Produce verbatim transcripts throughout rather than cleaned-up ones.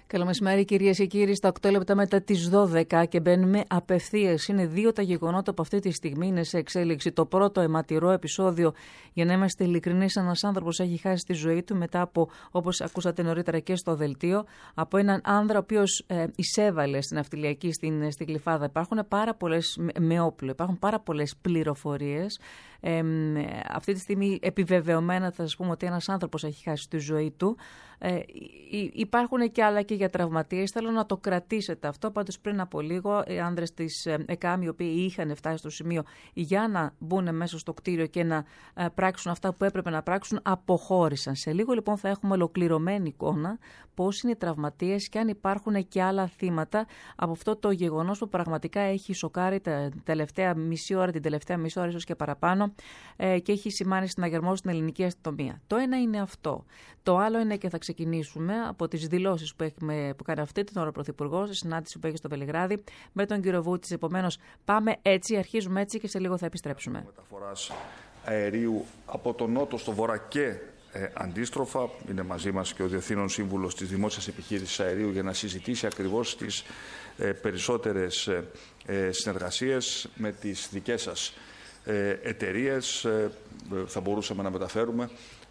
Καλό μεσημέρι, κυρίες και κύριοι. Στα οκτώ λεπτά μετά τις δώδεκα και μπαίνουμε απευθείας. Είναι δύο τα γεγονότα που αυτή τη στιγμή είναι σε εξέλιξη. Το πρώτο αιματηρό επεισόδιο, για να είμαστε ειλικρινείς, ένας άνθρωπος έχει χάσει τη ζωή του μετά από, όπως ακούσατε νωρίτερα και στο δελτίο, από έναν άνδρα ο οποίος ε, εισέβαλε στην ναυτιλιακή στην, στην Γλυφάδα. Υπάρχουν πάρα πολλές, με όπλο, υπάρχουν πάρα πολλές πληροφορίες. Ε, αυτή τη στιγμή επιβεβαιωμένα θα σας πούμε ότι ένας άνθρωπος έχει χάσει τη ζωή του. Ε, υπάρχουν και άλλα και για τραυματίες. Θέλω να το κρατήσετε αυτό. Πάντως πριν από λίγο οι άνδρες της ΕΚΑΜ, οι οποίοι είχαν φτάσει στο σημείο για να μπουν μέσα στο κτίριο και να ε, πράξουν αυτά που έπρεπε να πράξουν, αποχώρησαν. Σε λίγο λοιπόν θα έχουμε ολοκληρωμένη εικόνα πώς είναι οι τραυματίες και αν υπάρχουν και άλλα θύματα από αυτό το γεγονός που πραγματικά έχει σοκάρει τα τελευταία μισή ώρα, την τελευταία μισή ώρα ίσως και παραπάνω, ε, και έχει σημάνει συναγερμό στην ελληνική αστυνομία. Το ένα είναι αυτό. Το άλλο είναι, και θα ξεκινήσουμε από τις δηλώσεις που, έχουμε, που κάνει αυτή την ώρα ο Πρωθυπουργός, στη συνάντηση που έχει στο Βελιγράδι με τον κύριο Βούτσιτς. Επομένως, πάμε έτσι, αρχίζουμε έτσι και σε λίγο θα επιστρέψουμε. Μεταφοράς αερίου από τον νότο στο βορρά και ε, αντίστροφα. Είναι μαζί μας και ο Διευθύνων Σύμβουλος της Δημόσιας Επιχείρησης Αερίου για να συζητήσει ακριβώς τις ε, περισσότερες ε, ε, συνεργασίες με τις δικές σας ε, εταιρείες. Ε, θα μπορούσαμε να μεταφέρουμε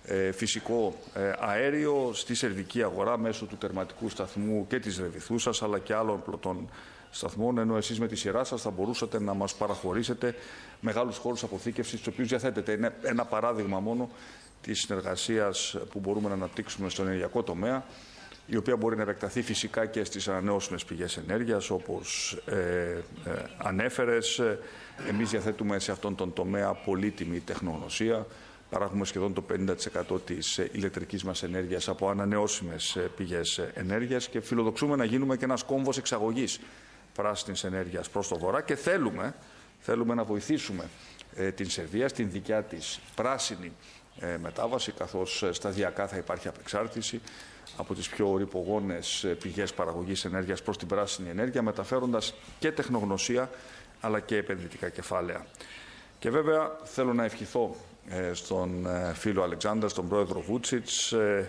φυσικό αέριο στη σερβική αγορά μέσω του τερματικού σταθμού και της Ρεβιθούσας, αλλά και άλλων πλωτών σταθμών, ενώ εσείς με τη σειρά σας θα μπορούσατε να μας παραχωρήσετε μεγάλους χώρους αποθήκευσης, τους οποίους διαθέτετε. Είναι ένα παράδειγμα μόνο της συνεργασίας που μπορούμε να αναπτύξουμε στον ενεργειακό τομέα, η οποία μπορεί να επεκταθεί φυσικά και στις ανανεώσιμες πηγές ενέργειας, όπως ε, ε, ανέφερες. Εμείς διαθέτουμε σε αυτόν τον τομέα πολύτιμη τεχνογνωσία. Παράγουμε σχεδόν το πενήντα τοις εκατό της ηλεκτρικής μας ενέργειας από ανανεώσιμες πηγές ενέργειας και φιλοδοξούμε να γίνουμε και ένας κόμβος εξαγωγής πράσινης ενέργειας προς το βορρά και θέλουμε, θέλουμε να βοηθήσουμε ε, την Σερβία στην δικιά της πράσινη ε, μετάβαση, καθώς σταδιακά θα υπάρχει απεξάρτηση από τις πιο ρυπογόνες πηγές παραγωγής ενέργειας προς την πράσινη ενέργεια, μεταφέροντας και τεχνογνωσία αλλά και επενδυτικά κεφάλαια. Και βέβαια θέλω να ευχηθώ στον φίλο Αλεξάνδρα, στον πρόεδρο Βούτσιτς,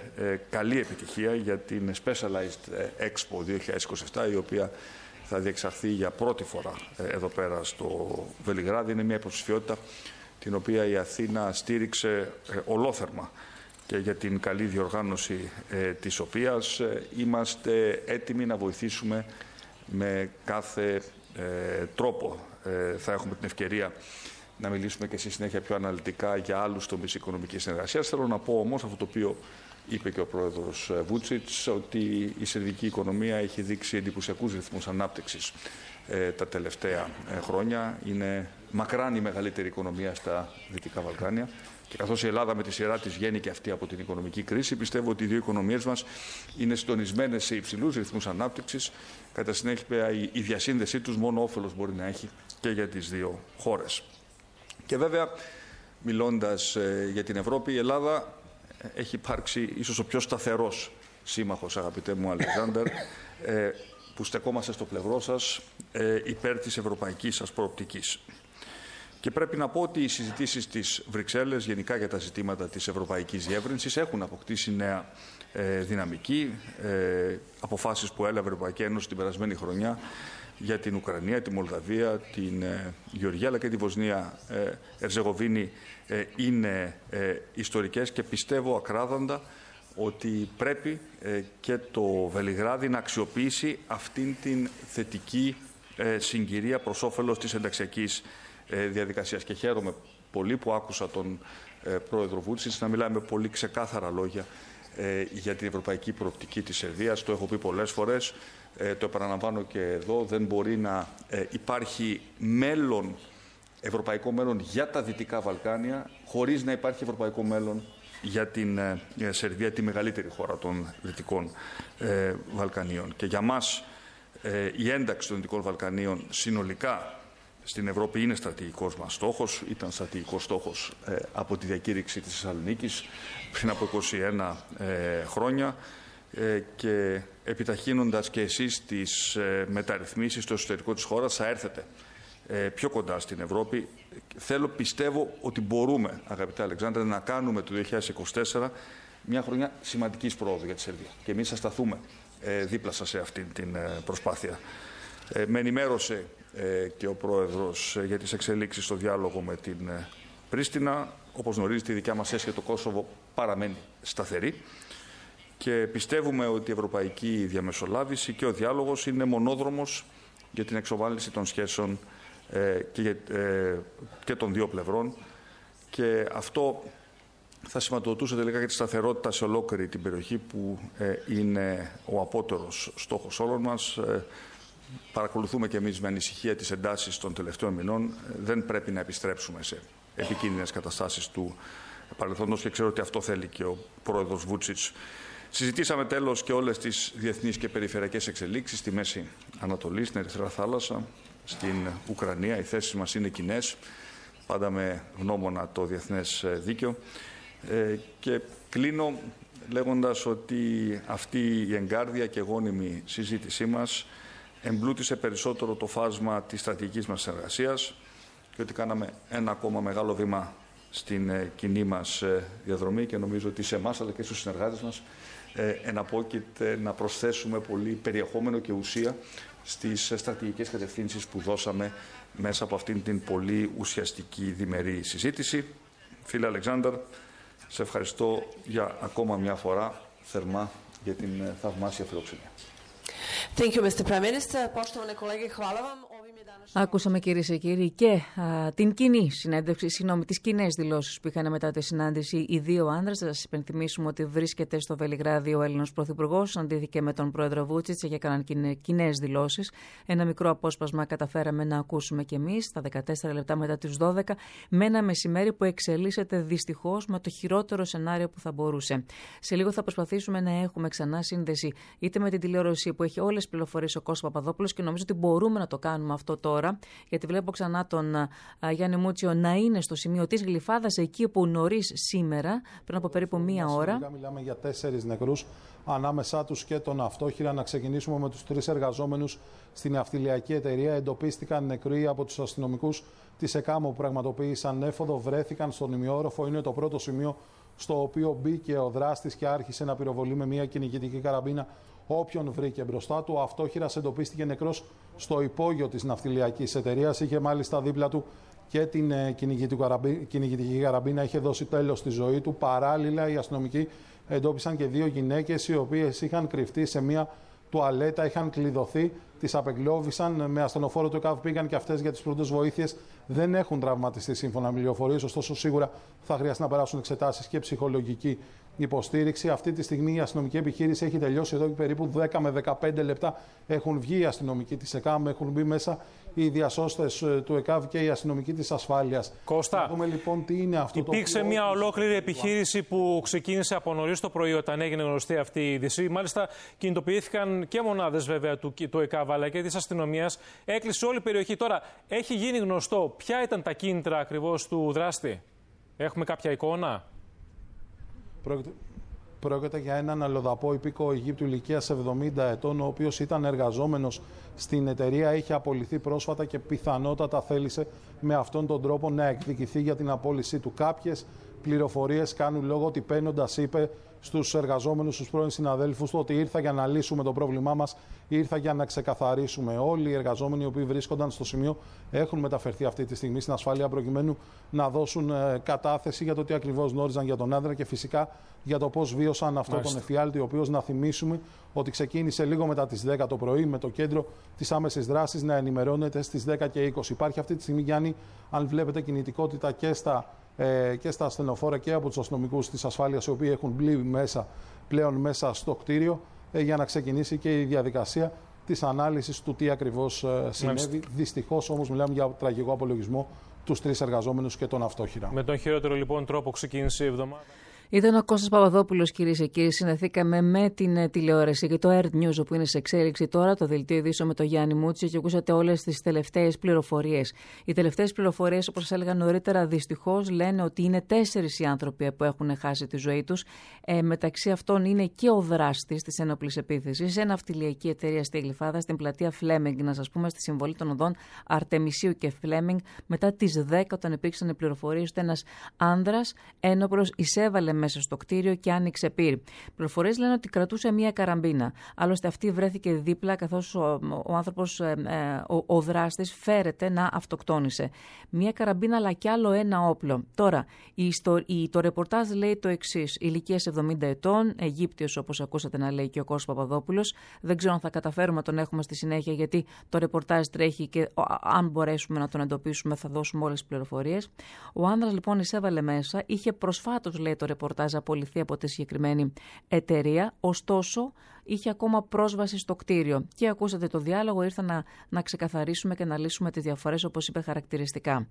καλή επιτυχία για την Specialized Expo δύο χιλιάδες είκοσι επτά, η οποία θα διεξαχθεί για πρώτη φορά εδώ πέρα στο Βελιγράδι. Είναι μια υποψηφιότητα την οποία η Αθήνα στήριξε ολόθερμα και για την καλή διοργάνωση της οποίας είμαστε έτοιμοι να βοηθήσουμε με κάθε τρόπο. Θα έχουμε την ευκαιρία να μιλήσουμε και στη συνέχεια πιο αναλυτικά για άλλους τομείς οικονομικής συνεργασίας. Θέλω να πω όμως αυτό το οποίο είπε και ο πρόεδρος Βούτσιτς, ότι η σερβική οικονομία έχει δείξει εντυπωσιακούς ρυθμούς ανάπτυξης ε, τα τελευταία ε, χρόνια. Είναι μακράν η μεγαλύτερη οικονομία στα Δυτικά Βαλκάνια και καθώς η Ελλάδα με τη σειρά της βγαίνει και αυτή από την οικονομική κρίση, πιστεύω ότι οι δύο οικονομίες μας είναι συντονισμένες σε υψηλούς ρυθμούς ανάπτυξης. Κατά συνέχεια η, η διασύνδεσή τους μόνο όφελος μπορεί να έχει και για τις δύο χώρες. Και βέβαια, μιλώντας ε, για την Ευρώπη, η Ελλάδα έχει υπάρξει ίσως ο πιο σταθερός σύμμαχος, αγαπητέ μου Αλεξάνδερ, ε, που στεκόμαστε στο πλευρό σας ε, υπέρ της ευρωπαϊκής σας προοπτικής. Και πρέπει να πω ότι οι συζητήσεις της Βρυξέλλες γενικά για τα ζητήματα της ευρωπαϊκής διεύρυνσης έχουν αποκτήσει νέα ε, δυναμική. Ε, αποφάσεις που έλαβε η Ευρωπαϊκή Ένωση την περασμένη χρονιά για την Ουκρανία, τη Μολδαβία, την ε, Γεωργία αλλά και τη Βοσνία ε, Ερζεγοβίνη ε, είναι ε, ιστορικές και πιστεύω ακράδαντα ότι πρέπει ε, και το Βελιγράδι να αξιοποιήσει αυτήν την θετική ε, συγκυρία προς όφελος της ενταξιακής ε, διαδικασίας. Και χαίρομαι πολύ που άκουσα τον ε, πρόεδρο Βούτσιτς να μιλάει με πολύ ξεκάθαρα λόγια ε, για την ευρωπαϊκή προοπτική της Σερβίας. Το έχω πει πολλές φορές. Ε, το επαναλαμβάνω και εδώ, δεν μπορεί να ε, υπάρχει μέλλον, ευρωπαϊκό μέλλον για τα Δυτικά Βαλκάνια χωρίς να υπάρχει ευρωπαϊκό μέλλον για την ε, Σερβία, τη μεγαλύτερη χώρα των Δυτικών ε, Βαλκανίων. Και για μας ε, η ένταξη των Δυτικών Βαλκανίων συνολικά στην Ευρώπη είναι στρατηγικός μας στόχος, ήταν στρατηγικός στόχος ε, από τη διακήρυξη της Θεσσαλονίκης πριν από είκοσι ένα ε, χρόνια. Και επιταχύνοντας και εσείς τις μεταρρυθμίσεις στο εσωτερικό της χώρας θα έρθετε πιο κοντά στην Ευρώπη. Θέλω, πιστεύω ότι μπορούμε, αγαπητέ Αλεξάνδρε, να κάνουμε το δύο χιλιάδες είκοσι τέσσερα μια χρονιά σημαντικής πρόοδου για τη Σερβία. Και εμείς θα σταθούμε δίπλα σας σε αυτή την προσπάθεια. Με ενημέρωσε και ο Πρόεδρος για τις εξελίξεις στο διάλογο με την Πρίστινα. Όπως γνωρίζετε, η δικιά μας σχέση με το Κόσοβο παραμένει σταθερή και πιστεύουμε ότι η ευρωπαϊκή διαμεσολάβηση και ο διάλογος είναι μονόδρομος για την εξομάλυνση των σχέσεων και, και των δύο πλευρών, και αυτό θα σηματοδοτούσε τελικά και τη σταθερότητα σε ολόκληρη την περιοχή, που είναι ο απότερος στόχος όλων μας. Παρακολουθούμε και εμείς με ανησυχία τις εντάσεις των τελευταίων μηνών. Δεν πρέπει να επιστρέψουμε σε επικίνδυνες καταστάσεις του παρελθόντος και ξέρω ότι αυτό θέλει και ο πρόεδρος Βούτσιτς. Συζητήσαμε τέλος και όλες τις διεθνείς και περιφερειακές εξελίξεις στη Μέση Ανατολή, στην Ερυθρά Θάλασσα, στην Ουκρανία. Οι θέσεις μας είναι κοινές, πάντα με γνώμονα το διεθνές δίκαιο. Ε, και κλείνω λέγοντας ότι αυτή η εγκάρδια και γόνιμη συζήτησή μας εμπλούτησε περισσότερο το φάσμα της στρατηγικής μας συνεργασίας και ότι κάναμε ένα ακόμα μεγάλο βήμα στην ε, κοινή μας ε, διαδρομή, και νομίζω ότι σε εμάς αλλά και στους συνεργάτες μας ε, εναπόκειται να προσθέσουμε πολύ περιεχόμενο και ουσία στις ε, στρατηγικές κατευθύνσεις που δώσαμε μέσα από αυτήν την πολύ ουσιαστική διμερή συζήτηση. Φίλε Αλεξάνδρ, σε ευχαριστώ για ακόμα μια φορά θερμά για την ε, θαυμάσια φιλοξενία. Thank you, mister Prime Minister. Poštovane kolege, hvala vam. Άκουσαμε, κυρίες και κύριοι, και α, την κοινή συνέντευξη, συγγνώμη, τις κοινές δηλώσεις που είχαν μετά τη συνάντηση οι δύο άνδρες. Θα σας υπενθυμίσουμε ότι βρίσκεται στο Βελιγράδι ο Έλληνας Πρωθυπουργός, συναντήθηκε με τον πρόεδρο Βούτσιτς και έκαναν κοινές δηλώσεις. Ένα μικρό απόσπασμα καταφέραμε να ακούσουμε κι εμείς, στα δεκατέσσερα λεπτά μετά τις δώδεκα, με ένα μεσημέρι που εξελίσσεται δυστυχώς με το χειρότερο σενάριο που θα μπορούσε. Σε λίγο θα προσπαθήσουμε να έχουμε ξανά σύνδεση είτε με την τηλεόραση που έχει όλες τις πληροφορίες ο Κώστας Παπαδόπουλος, και νομίζω ότι μπορούμε να το κάνουμε αυτό τώρα, γιατί βλέπω ξανά τον α, Γιάννη Μούτσιο να είναι στο σημείο της Γλυφάδας, εκεί που νωρίς σήμερα, πριν από περίπου μία ώρα. Μιλάμε για τέσσερις νεκρούς, ανάμεσά τους και τον αυτόχειρα. Να ξεκινήσουμε με τους τρεις εργαζόμενους στην ναυτιλιακή εταιρεία. Εντοπίστηκαν νεκροί από τους αστυνομικούς της ΕΚΑΜ που πραγματοποίησαν έφοδο, βρέθηκαν στον ημιόροφο. Είναι το πρώτο σημείο στο οποίο μπήκε ο δράστης και άρχισε να πυροβολεί με μια κυνηγητική καραμπίνα όποιον βρήκε μπροστά του. Ο αυτόχειρας εντοπίστηκε νεκρός στο υπόγειο της ναυτιλιακής εταιρείας. Είχε μάλιστα δίπλα του και την ε, κυνηγητική καραμπίνα. Είχε δώσει τέλος στη ζωή του. Παράλληλα, οι αστυνομικοί εντόπισαν και δύο γυναίκες οι οποίες είχαν κρυφτεί σε μια τουαλέτα, είχαν κλειδωθεί, τις απεγκλώβησαν. Με ασθενοφόρο του ΕΚΑΒ πήγαν και αυτές για τις πρώτες βοήθειες. Δεν έχουν τραυματιστεί σύμφωνα με πληροφορίες, ωστόσο σίγουρα θα χρειαστεί να περάσουν εξετάσεις και ψυχολογική υποστήριξη. Αυτή τη στιγμή η αστυνομική επιχείρηση έχει τελειώσει εδώ και περίπου δέκα με δεκαπέντε λεπτά. Έχουν βγει οι αστυνομικοί της ΕΚΑΜ, έχουν μπει μέσα οι διασώστες του ΕΚΑΒ και οι αστυνομικοί της ασφάλειας. Κώστα, να δούμε λοιπόν τι είναι αυτό. Υπήρξε το μια ολόκληρη επιχείρηση που ξεκίνησε από νωρίς το πρωί όταν έγινε γνωστή αυτή η είδηση. Μάλιστα κινητοποιήθηκαν και μονάδες βέβαια του, του ΕΚΑΒ αλλά και της αστυνομίας. Έκλεισε όλη η περιοχή. Τώρα έχει γίνει γνωστό ποια ήταν τα κίνητρα ακριβώς του δράστη. Έχουμε κάποια εικόνα? Πρόκειται, πρόκειται για έναν αλλοδαπό υπήκο Αιγύπτου ηλικίας εβδομήντα ετών, ο οποίος ήταν εργαζόμενος στην εταιρεία, είχε απολυθεί πρόσφατα και πιθανότατα θέλησε με αυτόν τον τρόπο να εκδικηθεί για την απόλυσή του. Κάποιες πληροφορίες κάνουν λόγο ότι παίρνοντας είπε στους εργαζόμενους, στους πρώην συναδέλφους του, ότι ήρθα για να λύσουμε το πρόβλημά μας, ήρθα για να ξεκαθαρίσουμε. Όλοι οι εργαζόμενοι οι οποίοι βρίσκονταν στο σημείο έχουν μεταφερθεί αυτή τη στιγμή στην ασφάλεια προκειμένου να δώσουν ε, κατάθεση για το τι ακριβώς γνώριζαν για τον άντρα και φυσικά για το πώς βίωσαν αυτό Μάλιστα. τον εφιάλτη, ο οποίος, να θυμίσουμε ότι ξεκίνησε λίγο μετά τις δέκα το πρωί με το κέντρο της άμεσης δράσης να ενημερώνεται στις δέκα και είκοσι. Υπάρχει αυτή τη στιγμή, Γιάννη, αν βλέπετε, κινητικότητα και στα Ε, και στα ασθενοφόρα και από τους αστυνομικούς της ασφάλειας, οι οποίοι έχουν μπει μέσα, πλέον μέσα στο κτίριο ε, για να ξεκινήσει και η διαδικασία της ανάλυσης του τι ακριβώς ε, συνέβη. Δυστυχώς όμως μιλάμε για τραγικό απολογισμό τους τρεις εργαζόμενους και τον αυτόχειρα. Με τον χειρότερο λοιπόν τρόπο ξεκίνησε η εβδομάδα. Ήταν ο Κώστας Παπαδόπουλος, κυρίες και κύριοι. Συνδεθήκαμε με την τηλεόραση και το Earth News, όπου είναι σε εξέλιξη τώρα, το δελτίο ειδήσεων με τον Γιάννη Μούτσιο, και ακούσατε όλες τις τελευταίες πληροφορίες. Οι τελευταίες πληροφορίες, όπως σας έλεγα νωρίτερα, δυστυχώς λένε ότι είναι τέσσερις οι άνθρωποι που έχουν χάσει τη ζωή τους. Ε, μεταξύ αυτών είναι και ο δράστης της ένοπλης επίθεσης σε ναυτιλιακή εταιρεία στη Γλυφάδα, στην πλατεία Φλέμινγκ, να σας πούμε, στη συμβολή των οδών Αρτεμισίου και Φλέμινγκ, μετά τις δέκα, όταν υπήρξαν πληροφορίες ότι ένας άνδρας ένοπλος εισέβαλε μέσα στο κτίριο και άνοιξε πυρ. Πληροφορίες λένε ότι κρατούσε μία καραμπίνα. Άλλωστε αυτή βρέθηκε δίπλα, καθώς ο, ο άνθρωπος, ε, ε, ο, ο δράστης φέρεται να αυτοκτόνησε. Μία καραμπίνα αλλά κι άλλο ένα όπλο. Τώρα, η, στο, η, το ρεπορτάζ λέει το εξής. Ηλικίας εβδομήντα ετών, Αιγύπτιος όπως ακούσατε να λέει και ο Κώστας Παπαδόπουλος. Δεν ξέρω αν θα καταφέρουμε να τον έχουμε στη συνέχεια, γιατί το ρεπορτάζ τρέχει και αν μπορέσουμε να τον εντοπίσουμε θα δώσουμε όλες τις πληροφορίες. Ο άνδρας λοιπόν εισέβαλε μέσα, είχε προσφάτως, λέει το ρεπορτάζ, απολυθεί από τη συγκεκριμένη εταιρεία, ωστόσο είχε ακόμα πρόσβαση στο κτίριο. Και ακούσατε το διάλογο, ήρθα να, να ξεκαθαρίσουμε και να λύσουμε τις διαφορές, όπως είπε χαρακτηριστικά.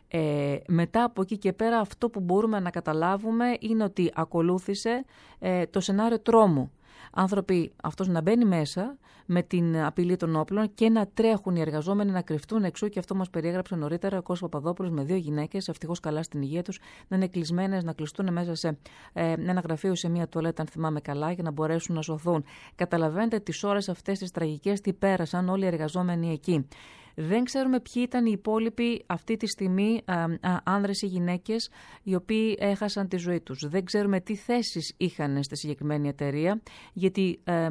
Ε, μετά από εκεί και πέρα αυτό που μπορούμε να καταλάβουμε είναι ότι ακολούθησε ε, το σενάριο τρόμου. Άνθρωποι, αυτός να μπαίνει μέσα με την απειλή των όπλων και να τρέχουν οι εργαζόμενοι να κρυφτούν εξού, και αυτό μας περιέγραψε νωρίτερα ο Κώστας Παπαδόπουλος, με δύο γυναίκες, ευτυχώς καλά στην υγεία τους, να είναι κλεισμένες, να κλειστούν μέσα σε ε, ένα γραφείο, σε μια τουαλέτα, αν θυμάμαι καλά, για να μπορέσουν να σωθούν. Καταλαβαίνετε τις ώρες αυτές τις τραγικές τι πέρασαν όλοι οι εργαζόμενοι εκεί. Δεν ξέρουμε ποιοι ήταν οι υπόλοιποι αυτή τη στιγμή, α, α, άνδρες ή γυναίκες, οι οποίοι έχασαν τη ζωή τους. Δεν ξέρουμε τι θέσεις είχαν στη συγκεκριμένη εταιρεία, γιατί ε,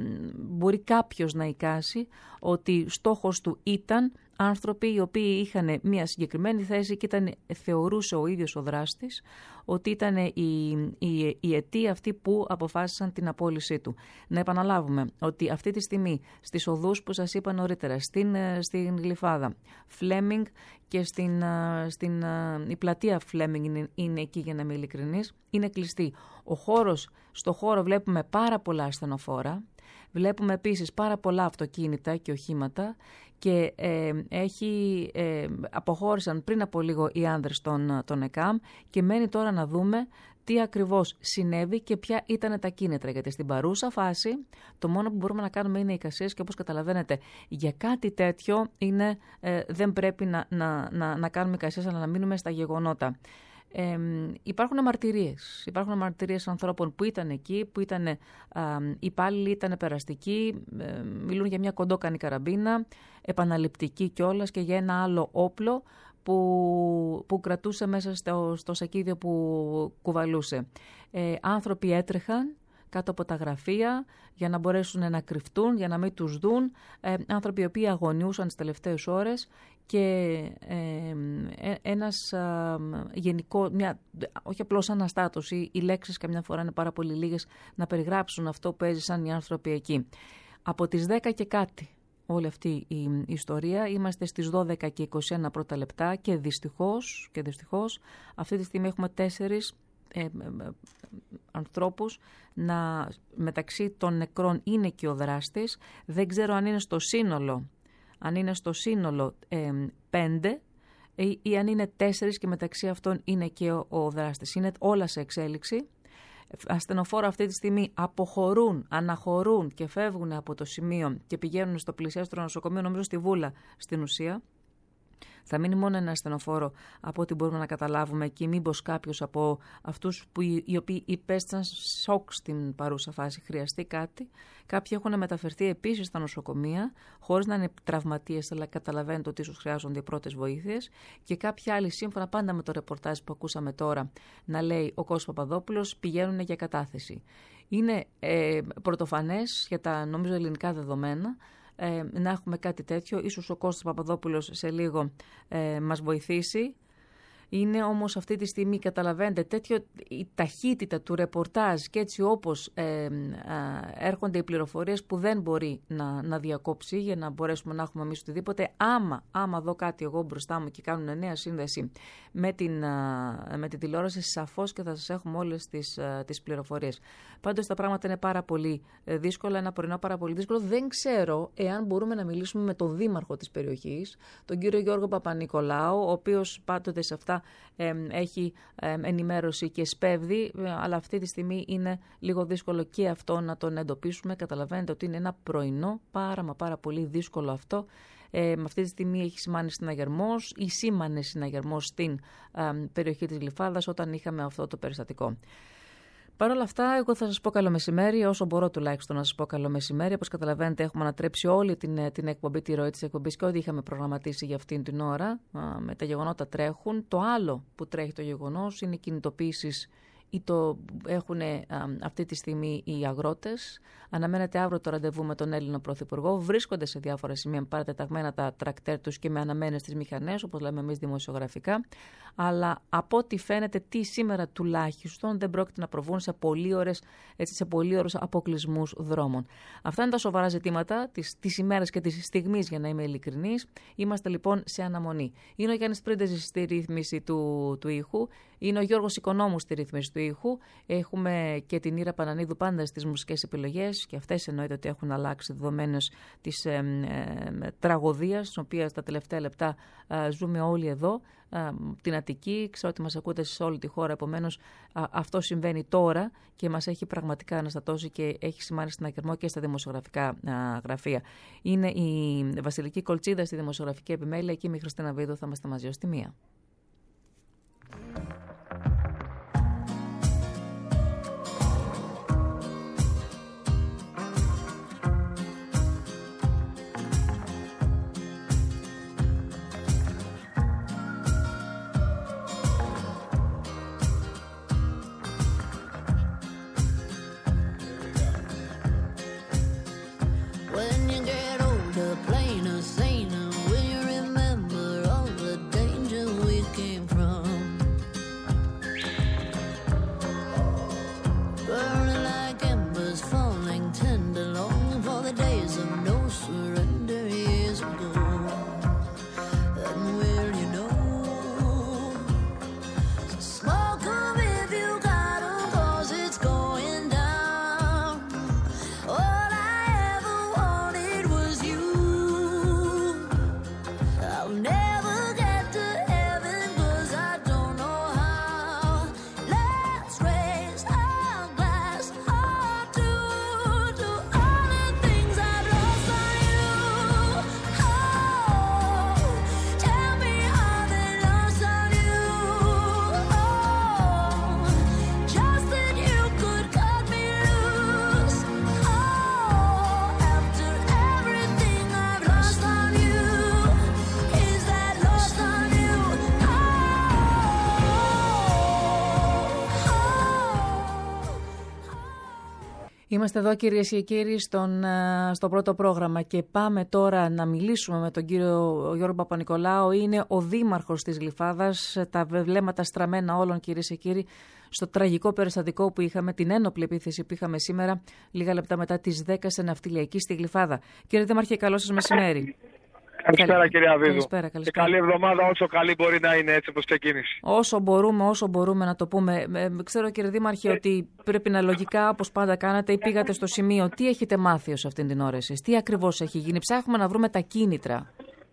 μπορεί κάποιος να εικάσει ότι στόχος του ήταν άνθρωποι οι οποίοι είχαν μια συγκεκριμένη θέση και ήταν, θεωρούσε ο ίδιος ο δράστης ότι ήταν η, η, η αιτία αυτή που αποφάσισαν την απόλυσή του. Να επαναλάβουμε ότι αυτή τη στιγμή στις οδούς που σας είπα νωρίτερα, στην, στην Γλυφάδα, Φλέμινγκ και στην, στην, η πλατεία Φλέμινγκ είναι, είναι εκεί, για να είμαι ειλικρινής, είναι κλειστή. Ο χώρος, στο χώρο βλέπουμε πάρα πολλά ασθενοφόρα, βλέπουμε επίσης πάρα πολλά αυτοκίνητα και οχήματα και ε, έχει, ε, αποχώρησαν πριν από λίγο οι άνδρες των, των ΕΚΑΜ και μένει τώρα να δούμε τι ακριβώς συνέβη και ποια ήταν τα κίνητρα. Γιατί στην παρούσα φάση το μόνο που μπορούμε να κάνουμε είναι εικασίες και όπως καταλαβαίνετε για κάτι τέτοιο είναι, ε, δεν πρέπει να, να, να, να κάνουμε εικασίες αλλά να μείνουμε στα γεγονότα. Ε, υπάρχουν μαρτυρίες. Υπάρχουν μαρτυρίες ανθρώπων που ήταν εκεί, που ήταν ε, υπάλληλοι, ήταν περαστικοί, ε, μιλούν για μια κοντόκανη καραμπίνα, επαναληπτική κιόλας και για ένα άλλο όπλο που, που κρατούσε μέσα στο, στο σακίδιο που κουβαλούσε. Ε, άνθρωποι έτρεχαν κάτω από τα γραφεία για να μπορέσουν να κρυφτούν, για να μην τους δουν. Ε, άνθρωποι οι οποίοι αγωνιούσαν τις τελευταίες ώρες και ε, ε, ένας ε, γενικό, μια, όχι απλώς αναστάτωση, οι λέξεις καμιά φορά είναι πάρα πολύ λίγες να περιγράψουν αυτό που έζησαν οι άνθρωποι εκεί. Από τις δέκα και κάτι όλη αυτή η ιστορία, είμαστε στις δώδεκα και είκοσι ένα πρώτα λεπτά και δυστυχώς, και δυστυχώς αυτή τη στιγμή έχουμε τέσσερις Ε, ε, ανθρώπους, να, μεταξύ των νεκρών είναι και ο δράστης. Δεν ξέρω αν είναι στο σύνολο αν είναι στο σύνολο ε, πέντε ή, ή αν είναι τέσσερις και μεταξύ αυτών είναι και ο, ο δράστης. Είναι όλα σε εξέλιξη. Ασθενοφόρα αυτή τη στιγμή αποχωρούν, αναχωρούν και φεύγουν από το σημείο και πηγαίνουν στο πλησιέστερο νοσοκομείο, νομίζω στη Βούλα στην ουσία. Θα μείνει μόνο ένα ασθενοφόρο από ό,τι μπορούμε να καταλάβουμε και μήπως κάποιος από αυτούς που οι οποίοι υπέστησαν σοκ στην παρούσα φάση χρειαστεί κάτι. Κάποιοι έχουν μεταφερθεί επίσης στα νοσοκομεία χωρίς να είναι τραυματίες, αλλά καταλαβαίνετε ότι ίσως χρειάζονται πρώτες βοήθειες. Και κάποιοι άλλοι, σύμφωνα πάντα με το ρεπορτάζ που ακούσαμε τώρα να λέει ο Κώστας Παπαδόπουλος, πηγαίνουν για κατάθεση. Είναι ε, πρωτοφανές για τα νομίζω ελληνικά δεδομένα Ε, να έχουμε κάτι τέτοιο. Ίσως ο Κώστας Παπαδόπουλος σε λίγο ε, μας βοηθήσει. Είναι όμως αυτή τη στιγμή, καταλαβαίνετε, τέτοιο, η ταχύτητα του ρεπορτάζ και έτσι όπως ε, ε, έρχονται οι πληροφορίες που δεν μπορεί να, να διακόψει για να μπορέσουμε να έχουμε εμείς οτιδήποτε. Άμα, άμα δω κάτι εγώ μπροστά μου και κάνουν νέα σύνδεση με την, ε, με την τηλεόραση, σαφώς και θα σας έχουμε όλες τις, ε, τις πληροφορίες. Πάντως τα πράγματα είναι πάρα πολύ δύσκολα, ένα πρωινό πάρα πολύ δύσκολο. Δεν ξέρω εάν μπορούμε να μιλήσουμε με τον δήμαρχο της περιοχής, τον κύριο Γιώργο Παπα-Νικολάου, ο οποίος πάντοτε σε αυτά ε, έχει ε, ενημέρωση και σπέβδει, ε, αλλά αυτή τη στιγμή είναι λίγο δύσκολο και αυτό να τον εντοπίσουμε. Καταλαβαίνετε ότι είναι ένα πρωινό πάρα μα πάρα πολύ δύσκολο αυτό. Ε, με αυτή τη στιγμή έχει σημάνει συναγερμός ή σήμανε συναγερμός στην ε, περιοχή της Γλυφάδας όταν είχαμε αυτό το περιστατικό. Παρ' όλα αυτά, εγώ θα σας πω καλό μεσημέρι, όσο μπορώ τουλάχιστον να σας πω καλό μεσημέρι. Όπως καταλαβαίνετε, έχουμε ανατρέψει όλη την, την εκπομπή, τη ροή της εκπομπής και ό,τι είχαμε προγραμματίσει για αυτήν την ώρα. Με τα γεγονότα τρέχουν. Το άλλο που τρέχει το γεγονός είναι οι κινητοποίησεις ή το έχουν α, αυτή τη στιγμή οι αγρότες. Αναμένεται αύριο το ραντεβού με τον Έλληνο Πρωθυπουργό. Βρίσκονται σε διάφορα σημεία παρατεταγμένα τα τρακτέρ τους και με αναμένες τις μηχανές, όπως λέμε εμείς δημοσιογραφικά. Αλλά από ό,τι φαίνεται, τι σήμερα τουλάχιστον δεν πρόκειται να προβούν σε πολύ ώρες, έτσι, σε πολύ ώρες αποκλεισμούς δρόμων. Αυτά είναι τα σοβαρά ζητήματα της, της ημέρας και της στιγμής, για να είμαι ειλικρινής. Είμαστε λοιπόν σε αναμονή. Είναι ο Γιάννης Πρίντεζης στη ρύθμιση του, του ήχου. Είναι ο Γιώργος Οικονόμου στη ρύθμιση του ήχου. Έχουμε και την Ήρα Πανανίδου πάντα στις μουσικές επιλογές, και αυτές εννοείται ότι έχουν αλλάξει δεδομένως της ε, ε, τραγωδίας, την οποία στα τελευταία λεπτά ε, ζούμε όλοι εδώ, ε, την Αττική. Ξέρω ότι μας ακούτε σε όλη τη χώρα, επομένως ε, αυτό συμβαίνει τώρα και μας έχει πραγματικά αναστατώσει και έχει σημάνει στην ακερμό και στα δημοσιογραφικά ε, γραφεία. Είναι η Βασιλική Κολτσίδα στη δημοσιογραφική επιμέλεια, εκεί η Χριστίνα Βίδου θα είμαστε μαζί ως τη μία. Είμαστε εδώ, κυρίες και κύριοι, στον, στο πρώτο πρόγραμμα και πάμε τώρα να μιλήσουμε με τον κύριο Γιώργο Παπα-Νικολάου. Είναι ο δήμαρχος της Γλυφάδας. Τα βλέμματα στραμμένα όλων, κυρίες και κύριοι, στο τραγικό περιστατικό που είχαμε, την ένοπλη επίθεση που είχαμε σήμερα, λίγα λεπτά μετά τις δέκα σε ναυτιλιακή στη Γλυφάδα. Κύριε Δήμαρχε, καλό σας μεσημέρι. Καλησπέρα, κυρία Βίδου. Καλησπέρα, καλησπέρα. Και καλή εβδομάδα, όσο καλή μπορεί να είναι, έτσι όπως ξεκίνησε. Όσο μπορούμε, όσο μπορούμε να το πούμε. Ε, ξέρω, κύριε Δήμαρχε, ότι πρέπει να λογικά, όπως πάντα κάνατε, ή πήγατε στο σημείο. Τι έχετε μάθει ως αυτήν την ώρα εσείς, τι ακριβώς έχει γίνει? Ψάχνουμε να βρούμε τα κίνητρα.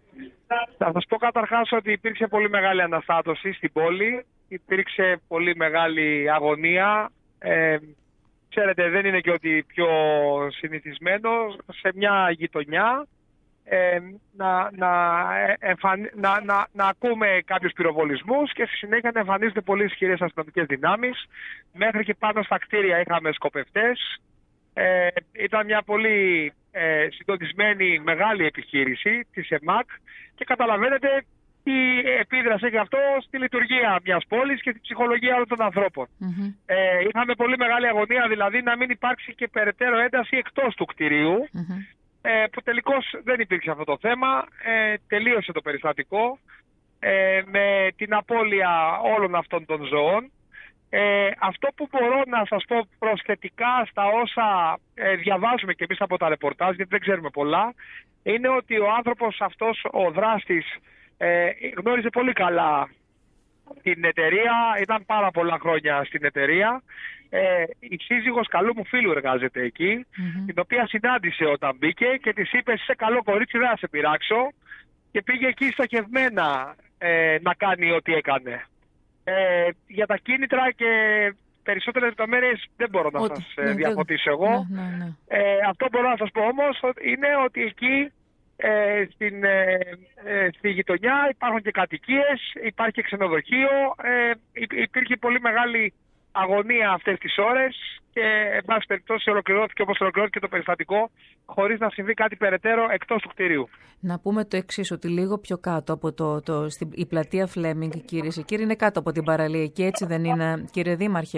Θα σας πω καταρχάς ότι υπήρξε πολύ μεγάλη αναστάτωση στην πόλη. Υπήρξε πολύ μεγάλη αγωνία. Ε, ξέρετε, δεν είναι και ότι πιο συνηθισμένο σε μια γειτονιά. Ε, να, να, εμφαν... να, να, να ακούμε κάποιους πυροβολισμούς και στη συνέχεια να εμφανίζονται πολύ ισχυρές αστυνομικές δυνάμεις. Μέχρι και πάνω στα κτίρια είχαμε σκοπευτές. Ε, ήταν μια πολύ ε, συντονισμένη μεγάλη επιχείρηση της ΕΜΑΚ και καταλαβαίνετε τι επίδραση έχει αυτό στη λειτουργία μιας πόλης και στη ψυχολογία όλων των ανθρώπων. Mm-hmm. Ε, είχαμε πολύ μεγάλη αγωνία, δηλαδή να μην υπάρξει και περαιτέρω ένταση εκτός του κτηρίου. Mm-hmm. Που τελικώς δεν υπήρξε αυτό το θέμα, ε, τελείωσε το περιστατικό ε, με την απώλεια όλων αυτών των ζώων. Ε, αυτό που μπορώ να σας πω προσθετικά στα όσα ε, διαβάζουμε και εμείς από τα ρεπορτάζ, γιατί δεν ξέρουμε πολλά, είναι ότι ο άνθρωπος αυτός, ο δράστης, ε, γνώριζε πολύ καλά την εταιρεία, ήταν πάρα πολλά χρόνια στην εταιρεία. Ε, η σύζυγος καλού μου φίλου εργάζεται εκεί, mm-hmm. την οποία συνάντησε όταν μπήκε και της είπε: είσαι καλό κορίτσι, δεν θα σε πειράξω, και πήγε εκεί στοχευμένα ε, να κάνει ό,τι έκανε. Ε, για τα κίνητρα και περισσότερες λεπτομέρειες δεν μπορώ να ότι, σας ναι, διαφωτίσω εγώ. Ναι, ναι, ναι. Ε, αυτό μπορώ να σας πω όμως είναι ότι εκεί ε, στην, ε, ε, στη γειτονιά υπάρχουν και κατοικίες, υπάρχει και ξενοδοχείο, ε, υπήρχε πολύ μεγάλη αγωνία αυτές τις ώρες και εν πάση περιπτώσει ολοκληρώθηκε όπως ολοκληρώθηκε το περιστατικό χωρίς να συμβεί κάτι περαιτέρω εκτός του κτηρίου. Να πούμε το εξής, ότι λίγο πιο κάτω από το, το, στην, η πλατεία Φλέμινγκ, κύριε και κύριοι, είναι κάτω από την παραλία και έτσι δεν είναι, κύριε Δήμαρχε?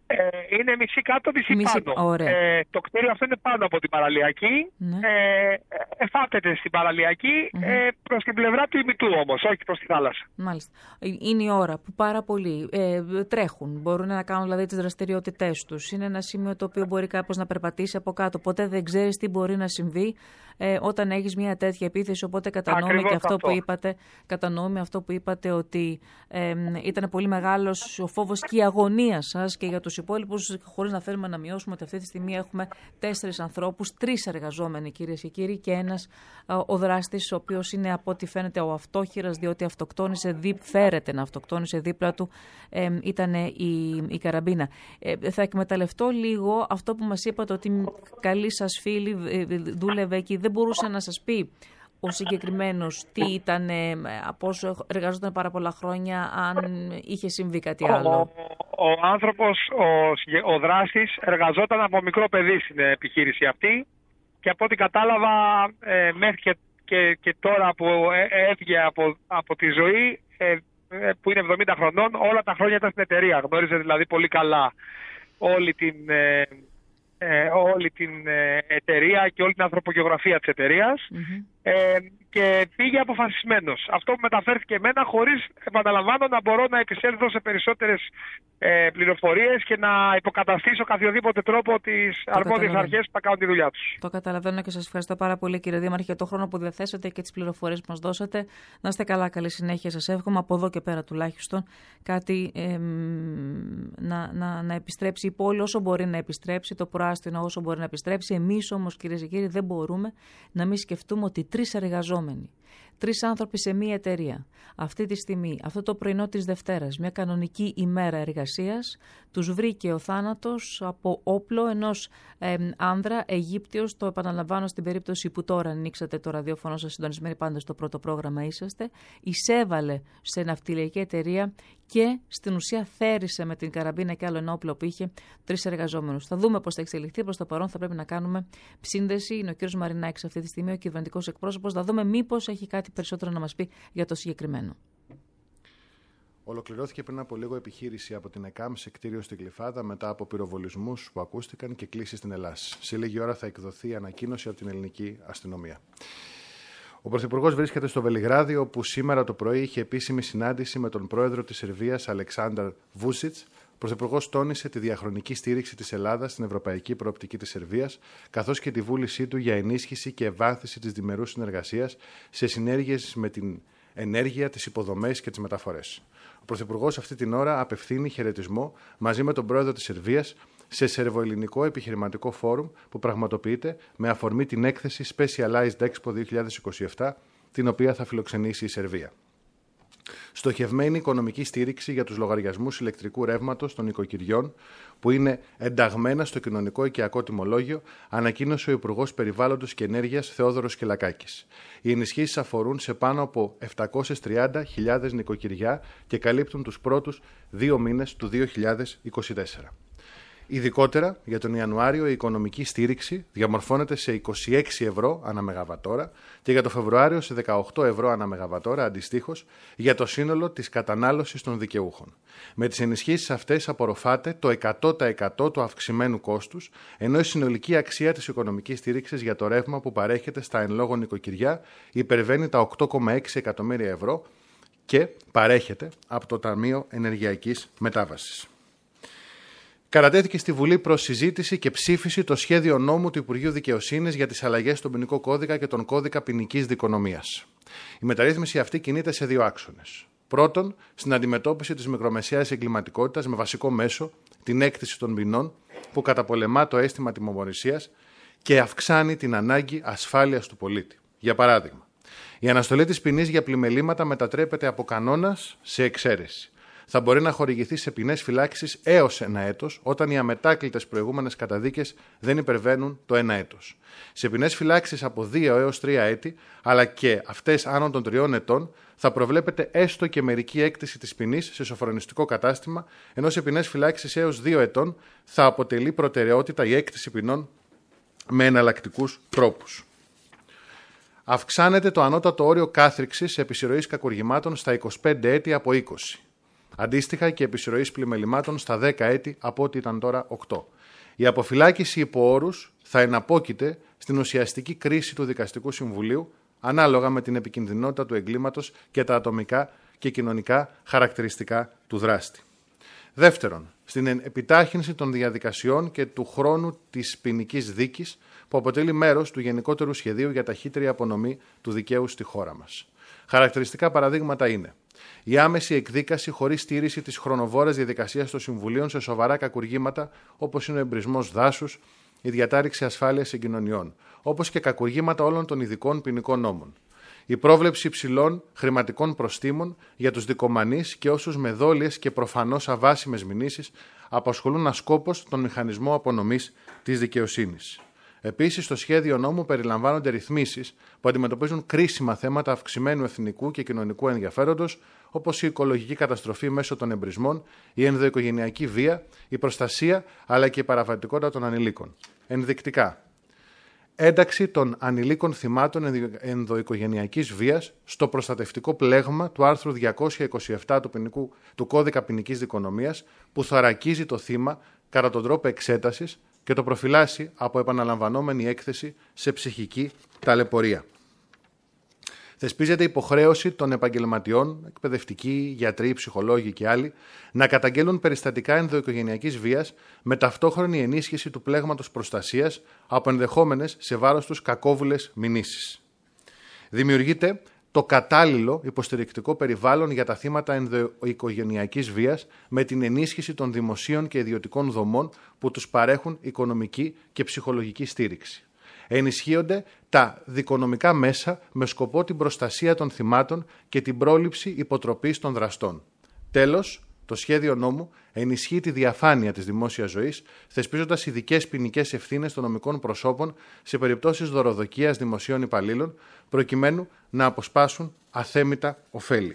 Ε, είναι μισή κάτω, μισή, μισή πάνω. Ε, το κτίριο αυτό είναι πάνω από την παραλιακή. Ναι. Ε, εφάπτεται στην παραλιακή, mm-hmm. ε, προς την πλευρά του ημιτού όμως, όχι προς τη θάλασσα. Μάλιστα. Είναι η ώρα που πάρα πολλοί ε, τρέχουν, μπορούν να κάνουν δηλαδή τις δραστηριότητές τους. Είναι ένα σημείο το οποίο μπορεί κάποιος να περπατήσει από κάτω. Ποτέ δεν ξέρεις τι μπορεί να συμβεί ε, όταν έχεις μια τέτοια επίθεση. Οπότε κατανοούμε και αυτό, αυτό που είπατε, κατανοούμε αυτό που είπατε ότι ε, ήταν πολύ μεγάλος ο φόβος και η αγωνία σας και για τους υπόλοιπους, χωρίς να θέλουμε να μειώσουμε ότι αυτή τη στιγμή έχουμε τέσσερις ανθρώπους, τρεις εργαζόμενοι κυρίες και κύριοι και ένας ο δράστης, ο οποίος είναι από ό,τι φαίνεται ο αυτόχειρας, διότι αυτοκτόνησε, δι, φέρεται να αυτοκτόνησε δίπλα του, ε, ήταν η, η καραμπίνα. Ε, θα εκμεταλλευτώ λίγο αυτό που μας είπατε ότι καλή σας φίλη ε, δούλευε εκεί, δεν μπορούσε να σας πει ο συγκεκριμένος τι ήταν, από όσο εργαζόταν πάρα πολλά χρόνια, αν είχε συμβεί κάτι άλλο. Ο, ο άνθρωπος, ο, ο δράστης, εργαζόταν από μικρό παιδί στην επιχείρηση αυτή και από ό,τι κατάλαβα ε, μέχρι και, και, και τώρα που έφυγε από, από τη ζωή, ε, που είναι εβδομήντα χρονών, όλα τα χρόνια ήταν στην εταιρεία. Γνώριζε δηλαδή πολύ καλά όλη την... Ε, Ε, όλη την ε, εταιρεία και όλη την ανθρωπογεωγραφία της εταιρείας mm-hmm. ε, και πήγε αποφασισμένος. Αυτό που μεταφέρθηκε εμένα, χωρίς, επαναλαμβάνω, να μπορώ να επισέλθω σε περισσότερες ε, πληροφορίες και να υποκαταστήσω καθιοδήποτε τρόπο τις αρμόδιες αρχές που θα κάνουν τη δουλειά τους. Το καταλαβαίνω και σας ευχαριστώ πάρα πολύ, κύριε Δήμαρχε, για τον χρόνο που διαθέσατε και τις πληροφορίες που μας δώσατε. Να είστε καλά, καλή συνέχεια σας εύχομαι, από εδώ και πέρα τουλάχιστον κάτι ε, να, να, να επιστρέψει η πόλη όσο μπορεί να επιστρέψει, το προάστιο όσο μπορεί να επιστρέψει. Εμείς όμως, κυρίες και κύριοι, δεν μπορούμε να μην σκεφτούμε ότι τρεις εργαζόμενοι, τρεις άνθρωποι σε μία εταιρεία, αυτή τη στιγμή, αυτό το πρωινό της Δευτέρας, μια κανονική ημέρα εργασίας, τους βρήκε ο θάνατος από όπλο ενός ε, άνδρα Αιγύπτιος. Το επαναλαμβάνω στην περίπτωση που τώρα ανοίξατε το ραδιόφωνο σας, συντονισμένοι πάντα στο πρώτο πρόγραμμα είσαστε, εισέβαλε σε ναυτιλιακή εταιρεία και στην ουσία θέρισε με την καραμπίνα και άλλο ένα όπλο που είχε τρεις εργαζόμενους. Θα δούμε πώς θα εξελιχθεί. Προς το παρόν θα πρέπει να κάνουμε σύνδεση. Είναι ο κ. Μαρινάκης αυτή τη στιγμή, ο κυβερνητικός εκπρόσωπος. Θα δούμε μήπως έχει κάτι περισσότερο να μας πει για το συγκεκριμένο. Ολοκληρώθηκε πριν από λίγο επιχείρηση από την ΕΚΑΜ σε κτίριο στην Γλυφάδα μετά από πυροβολισμούς που ακούστηκαν και κλήσεις στην Ελλάδα. Σε λίγη ώρα θα εκδοθεί ανακοίνωση από την ελληνική αστυνομία. Ο Πρωθυπουργός βρίσκεται στο Βελιγράδι, όπου σήμερα το πρωί είχε επίσημη συνάντηση με τον πρόεδρο της Σερβίας, Αλεξάνδρ Βούσιτς. Ο Πρωθυπουργός τόνισε τη διαχρονική στήριξη της Ελλάδας στην ευρωπαϊκή προοπτική της Σερβίας, καθώς και τη βούλησή του για ενίσχυση και ευάθυνση της διμερούς συνεργασίας σε συνέργειες με την ενέργεια, τις υποδομές και τις μεταφορές. Ο Πρωθυπουργός αυτή την ώρα απευθύνει χαιρετισμό μαζί με τον πρόεδρο της Σερβίας σε σερβοελληνικό επιχειρηματικό φόρουμ που πραγματοποιείται με αφορμή την έκθεση Specialized Expo δύο χιλιάδες είκοσι επτά, την οποία θα φιλοξενήσει η Σερβία. Στοχευμένη οικονομική στήριξη για τους λογαριασμούς ηλεκτρικού ρεύματος των οικοκυριών που είναι ενταγμένα στο κοινωνικό οικιακό τιμολόγιο, ανακοίνωσε ο Υπουργός Περιβάλλοντος και Ενέργειας Θεόδωρος Κυλακάκης. Οι ενισχύσεις αφορούν σε πάνω από επτακόσιες τριάντα χιλιάδες νοικοκυριά και καλύπτουν τους πρώτους δύο μήνες του δύο χιλιάδες είκοσι τέσσερα. Ειδικότερα, για τον Ιανουάριο η οικονομική στήριξη διαμορφώνεται σε είκοσι έξι ευρώ ανά μεγαβατόρα και για το Φεβρουάριο σε δεκαοκτώ ευρώ ανά μεγαβατόρα αντιστοίχως για το σύνολο της κατανάλωσης των δικαιούχων. Με τις ενισχύσεις αυτές απορροφάται το εκατό τοις εκατό του αυξημένου κόστους, ενώ η συνολική αξία της οικονομικής στήριξης για το ρεύμα που παρέχεται στα εν λόγω νοικοκυριά υπερβαίνει τα οκτώ κόμμα έξι εκατομμύρια ευρώ και παρέχεται από το Ταμείο Ενεργειακής Μετάβασης. Κατατέθηκε στη Βουλή προς συζήτηση και ψήφιση το σχέδιο νόμου του Υπουργείου Δικαιοσύνης για τις αλλαγές στον ποινικό κώδικα και τον κώδικα ποινικής δικονομίας. Η μεταρρύθμιση αυτή κινείται σε δύο άξονες. Πρώτον, στην αντιμετώπιση της μικρομεσαίας εγκληματικότητας με βασικό μέσο την έκτηση των ποινών που καταπολεμά το αίσθημα τιμωρησίας και αυξάνει την ανάγκη ασφάλειας του πολίτη. Για παράδειγμα, η αναστολή της ποινής για πλημελήματα μετατρέπεται από κανόνας σε εξαίρεση. Θα μπορεί να χορηγηθεί σε ποινές φυλάξης έως ένα έτος, όταν οι αμετάκλητες προηγούμενες καταδίκες δεν υπερβαίνουν το ένα έτος. Σε ποινές φυλάξης από δύο έως τρία έτη, αλλά και αυτές άνω των τριών ετών, θα προβλέπεται έστω και μερική έκτηση της ποινής σε σοφρονιστικό κατάστημα, ενώ σε ποινές φυλάξης έως δύο ετών θα αποτελεί προτεραιότητα η έκτηση ποινών με εναλλακτικούς τρόπους. Αυξάνεται το ανώτατο όριο κάθριξης επισυρωής κακουργημάτων στα είκοσι πέντε έτη από είκοσι. Αντίστοιχα και επισυρωής πλημελημάτων στα δέκα έτη από ό,τι ήταν τώρα οκτώ. Η αποφυλάκηση υπό όρους θα εναπόκειται στην ουσιαστική κρίση του Δικαστικού Συμβουλίου ανάλογα με την επικινδυνότητα του εγκλήματος και τα ατομικά και κοινωνικά χαρακτηριστικά του δράστη. Δεύτερον, στην επιτάχυνση των διαδικασιών και του χρόνου της ποινικής δίκης που αποτελεί μέρος του γενικότερου σχεδίου για ταχύτερη απονομή του δικαίου στη χώρα μας. Χαρακτηριστικά παραδείγματα είναι η άμεση εκδίκαση χωρίς στήριξη της χρονοβόρας διαδικασίας των Συμβουλίων σε σοβαρά κακουργήματα όπως είναι ο εμπρισμός δάσους, η διατάρριξη ασφάλειας συγκοινωνιών, όπως και κακουργήματα όλων των ειδικών ποινικών νόμων. Η πρόβλεψη υψηλών χρηματικών προστίμων για τους δικομανείς και όσους με δόλιες και προφανώς αβάσιμες μηνύσεις απασχολούν ασκόπως τον μηχανισμό απονομής της δικαιοσύνης. Επίσης, στο σχέδιο νόμου περιλαμβάνονται ρυθμίσεις που αντιμετωπίζουν κρίσιμα θέματα αυξημένου εθνικού και κοινωνικού ενδιαφέροντος, όπως η οικολογική καταστροφή μέσω των εμπρισμών, η ενδοοικογενειακή βία, η προστασία αλλά και η παραβατικότητα των ανηλίκων. Ενδεικτικά, ένταξη των ανηλίκων θυμάτων ενδοοικογενειακής βίας στο προστατευτικό πλέγμα του άρθρου διακόσια είκοσι επτά του, ποινικού, του Κώδικα Ποινικής Δικονομίας, που θωρακίζει το θύμα κατά τον τρόπο εξέτασης και το προφυλάσσει από επαναλαμβανόμενη έκθεση σε ψυχική ταλαιπωρία. Θεσπίζεται υποχρέωση των επαγγελματιών, εκπαιδευτικοί, γιατροί, ψυχολόγοι και άλλοι, να καταγγέλουν περιστατικά ενδοοικογενειακής βίας με ταυτόχρονη ενίσχυση του πλέγματος προστασίας από ενδεχόμενες σε βάρος τους κακόβουλες μηνύσεις. Δημιουργείται το κατάλληλο υποστηρικτικό περιβάλλον για τα θύματα ενδοοικογενειακής βίας με την ενίσχυση των δημοσίων και ιδιωτικών δομών που τους παρέχουν οικονομική και ψυχολογική στήριξη. Ενισχύονται τα δικονομικά μέσα με σκοπό την προστασία των θυμάτων και την πρόληψη υποτροπής των δραστών. Τέλος, το σχέδιο νόμου ενισχύει τη διαφάνεια της δημόσιας ζωής, θεσπίζοντας ειδικές ποινικές ευθύνες των νομικών προσώπων σε περιπτώσεις δωροδοκίας δημοσίων υπαλλήλων, προκειμένου να αποσπάσουν αθέμητα ωφέλη.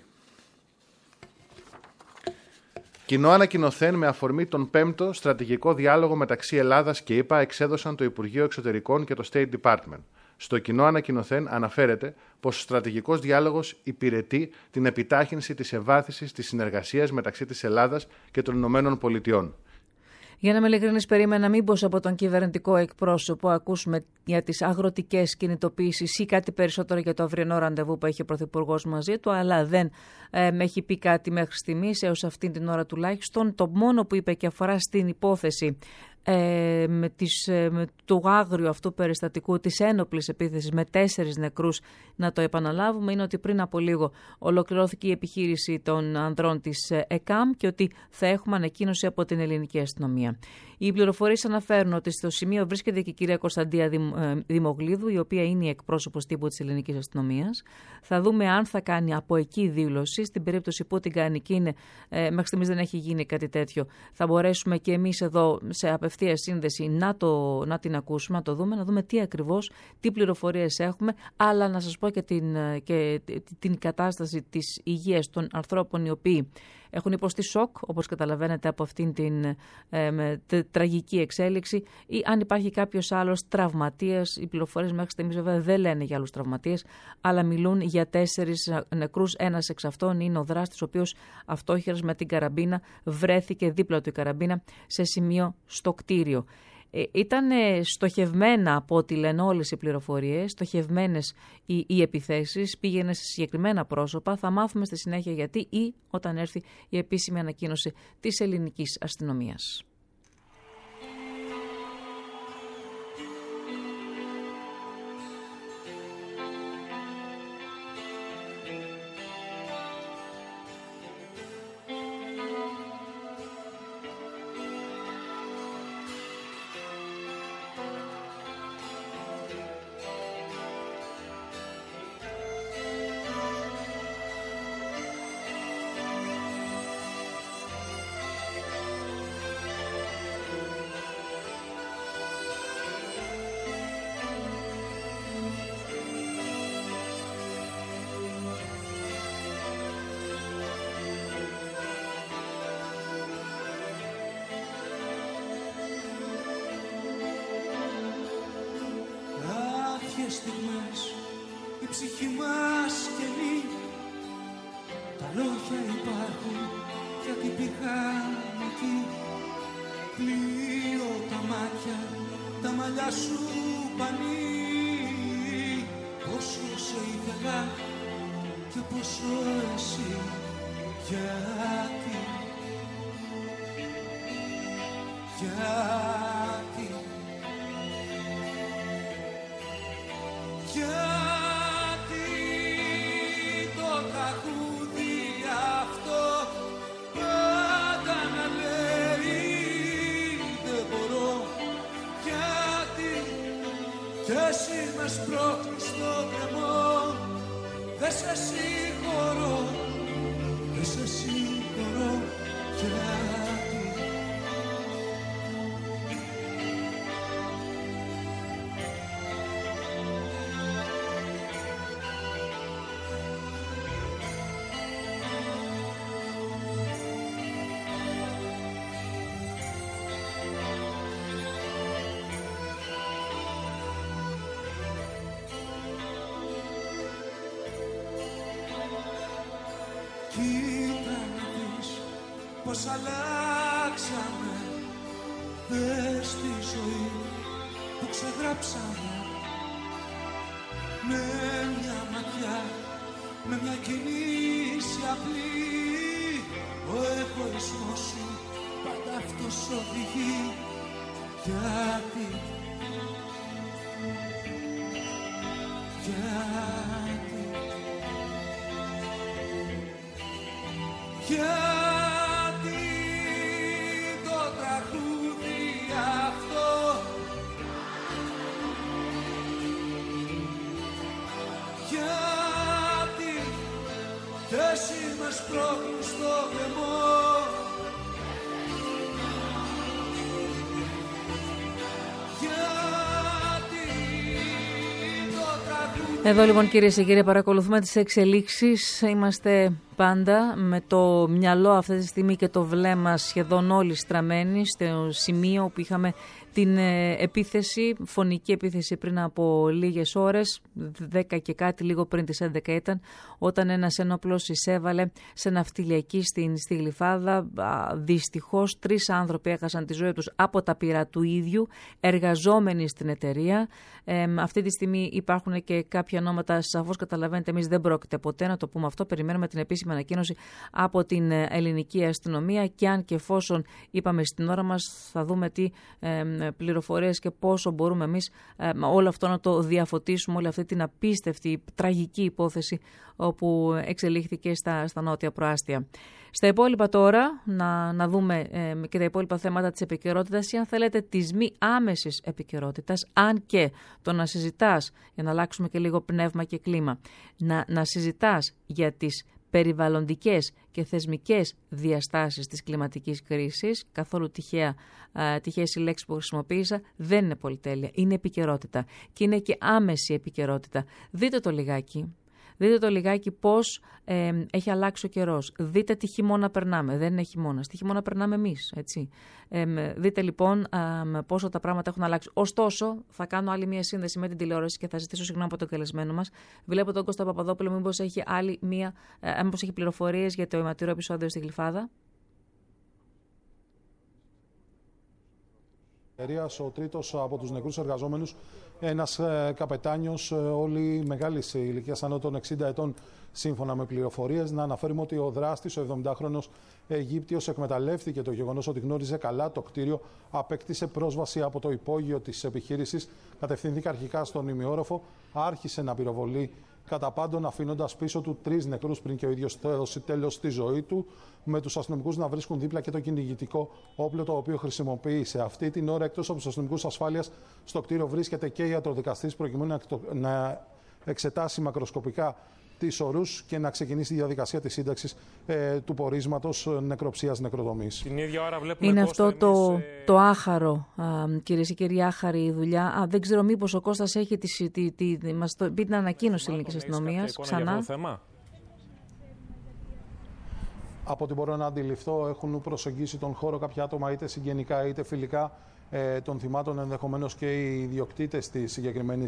Κοινό ανακοινωθέν με αφορμή τον πέμπτο στρατηγικό διάλογο μεταξύ Ελλάδας και ΗΠΑ εξέδωσαν το Υπουργείο Εξωτερικών και το State Department. Στο κοινό ανακοινωθέν αναφέρεται πως ο στρατηγικός διάλογος υπηρετεί την επιτάχυνση της ευάθυνσης της συνεργασίας μεταξύ της Ελλάδας και των Ηνωμένων Πολιτειών. Για να είμαι ειλικρινής, περίμενα μήπως από τον κυβερνητικό εκπρόσωπο ακούσουμε για τις αγροτικές κινητοποιήσεις ή κάτι περισσότερο για το αυριανό ραντεβού που έχει ο Πρωθυπουργός μαζί του, αλλά δεν ε, με έχει πει κάτι μέχρι στιγμής, έως αυτήν την ώρα τουλάχιστον. Το μόνο που είπε και αφορά στην υπόθεση Ε, με, τις, ε, με του άγριου αυτού περιστατικού της ένοπλης επίθεσης με τέσσερις νεκρούς, να το επαναλάβουμε, είναι ότι πριν από λίγο ολοκληρώθηκε η επιχείρηση των ανδρών της ΕΚΑΜ και ότι θα έχουμε ανακοίνωση από την ελληνική αστυνομία. Οι πληροφορίες αναφέρουν ότι στο σημείο βρίσκεται και η κυρία Κωνσταντία Δημογλίδου, η οποία είναι η εκπρόσωπος τύπου της ελληνικής αστυνομίας. Θα δούμε αν θα κάνει από εκεί δήλωση. Στην περίπτωση που την κάνει και είναι, ε, μέχρι στιγμής δεν έχει γίνει κάτι τέτοιο, θα μπορέσουμε και εμείς εδώ σε απευθεία σύνδεση να, το, να την ακούσουμε, να το δούμε, να δούμε τι ακριβώς, τι πληροφορίες έχουμε, αλλά να σας πω και την, και την κατάσταση της υγείας των ανθρώπων οι οποίοι έχουν υποστεί σοκ, όπως καταλαβαίνετε από αυτήν την ε, με, τε, τραγική εξέλιξη, ή αν υπάρχει κάποιος άλλος τραυματίας. Οι πληροφορίες μέχρι στιγμής βέβαια δεν λένε για άλλους τραυματίες, αλλά μιλούν για τέσσερις νεκρούς. Ένας εξ αυτών είναι ο δράστης, ο οποίος αυτόχειρας με την καραμπίνα βρέθηκε δίπλα του η καραμπίνα σε σημείο στο κτίριο. Ήταν στοχευμένα, από ό,τι λένε όλες οι πληροφορίες, στοχευμένες οι, οι επιθέσεις, πήγαινε σε συγκεκριμένα πρόσωπα. Θα μάθουμε στη συνέχεια γιατί ή όταν έρθει η επίσημη ανακοίνωση της ελληνικής αστυνομίας. Στιγμές η ψυχή μας καινή, τα λόγια υπάρχουν γιατί πήγαν εκεί. Πλύω τα μάτια, τα μαλλιά σου πανί. Πόσο σε ήθελα και πόσο εσύ. Γιατί, γιατί, γιατί το τραγούδι αυτό πάντα να λέει δεν μπορώ. Γιατί κι εσύ με σπρώχνεις στο κρεμό. Δεν σε συγχωρώ, δεν σε συγχωρώ. Γιατί κοίτα να δεις πως αλλάξαμε. Δες τη ζωή που ξεγράψαμε. Με μια ματιά, με μια κίνηση απλή. Ο εγωισμός σου πάντα αυτός οδηγεί. Γιατί, γιατί, γιατί το τραγούδι αυτό γιατί κι εσύ με σπρώχνεις στο κρεμό. Εδώ λοιπόν κυρίες και κύριοι παρακολουθούμε τις εξελίξεις. Είμαστε πάντα με το μυαλό αυτή τη στιγμή και το βλέμμα σχεδόν όλοι στραμμένοι στο σημείο που είχαμε την επίθεση, φωνική επίθεση πριν από λίγες ώρες, δέκα και κάτι, λίγο πριν τις έντεκα ήταν, όταν ένας ένοπλος εισέβαλε σε ναυτιλιακή στην, στη Γλυφάδα. Δυστυχώς τρεις άνθρωποι έχασαν τη ζωή τους από τα πυρά του ίδιου, εργαζόμενοι στην εταιρεία. Ε, αυτή τη στιγμή υπάρχουν και κάποια ονόματα, σαφώς καταλαβαίνετε, εμείς δεν πρόκειται ποτέ να το πούμε αυτό. Περιμένουμε την επίσημη ανακοίνωση από την ελληνική αστυνομία και αν και εφόσον είπαμε στην ώρα μας, θα δούμε τι ε, πληροφορίες και πόσο μπορούμε εμείς ε, όλο αυτό να το διαφωτίσουμε, όλη αυτή την απίστευτη τραγική υπόθεση όπου εξελίχθηκε στα, στα νότια προάστια. Στα υπόλοιπα τώρα, να, να δούμε ε, και τα υπόλοιπα θέματα της επικαιρότητας ή αν θέλετε της μη άμεσης επικαιρότητας, αν και το να συζητάς, για να αλλάξουμε και λίγο πνεύμα και κλίμα, να, να συζητάς για τις περιβαλλοντικές και θεσμικές διαστάσεις της κλιματικής κρίσης, καθόλου τυχαία, α, τυχαίες οι λέξεις που χρησιμοποίησα, δεν είναι πολυτέλεια, είναι επικαιρότητα και είναι και άμεση επικαιρότητα. Δείτε το λιγάκι. Δείτε το λιγάκι πώς ε, έχει αλλάξει ο καιρός. Δείτε τι χειμώνα περνάμε. Δεν είναι χειμώνα. Στη χειμώνα περνάμε εμείς. Έτσι. Ε, δείτε λοιπόν ε, πόσο τα πράγματα έχουν αλλάξει. Ωστόσο, θα κάνω άλλη μία σύνδεση με την τηλεόραση και θα ζητήσω συγγνώμη από τον καλεσμένο μας. Βλέπω τον Κώστα Παπαδόπουλο, μήπως έχει, άλλη μία, ε, μήπως έχει πληροφορίες για το αιματηρό επεισόδιο στη Γλυφάδα. Ο τρίτος από τους νεκρούς εργαζόμενους, ένας ε, καπετάνιος, ε, όλοι μεγάλης ηλικίας, άνω των εξήντα ετών, σύμφωνα με πληροφορίες. Να αναφέρουμε ότι ο δράστης, ο εβδομηντάχρονος Αιγύπτιος, εκμεταλλεύτηκε το γεγονός ότι γνώριζε καλά το κτίριο, απέκτησε πρόσβαση από το υπόγειο της επιχείρησης, κατευθύνθηκε αρχικά στον ημιόροφο, άρχισε να πυροβολεί κατά πάντων, αφήνοντας πίσω του τρεις νεκρούς πριν και ο ίδιος δώσει τέλος στη ζωή του, με τους αστυνομικούς να βρίσκουν δίπλα και το κυνηγητικό όπλο το οποίο χρησιμοποίησε. Αυτή την ώρα, εκτός από τους αστυνομικούς ασφάλειας, στο κτίριο βρίσκεται και ιατροδικαστής προκειμένου να εξετάσει μακροσκοπικά τις ορούς και να ξεκινήσει η διαδικασία της σύνταξης ε, του πορίσματος νεκροψίας νεκροδομής. Την ίδια ώρα βλέπουμε είναι Κώστα, αυτό το, εμείς, το άχαρο, κυρίες και κύριοι, άχαρη δουλειά. Α, δεν ξέρω μήπως ο Κώστας έχει τη, τη, τη, τη, μας το, πει την ανακοίνωση της ελληνικής αστυνομίας ξανά. Από ό,τι μπορώ να αντιληφθώ, έχουν προσεγγίσει τον χώρο κάποια άτομα, είτε συγγενικά είτε φιλικά ε, των θυμάτων, ενδεχομένως και οι ιδιοκτήτες της συγκεκριμένης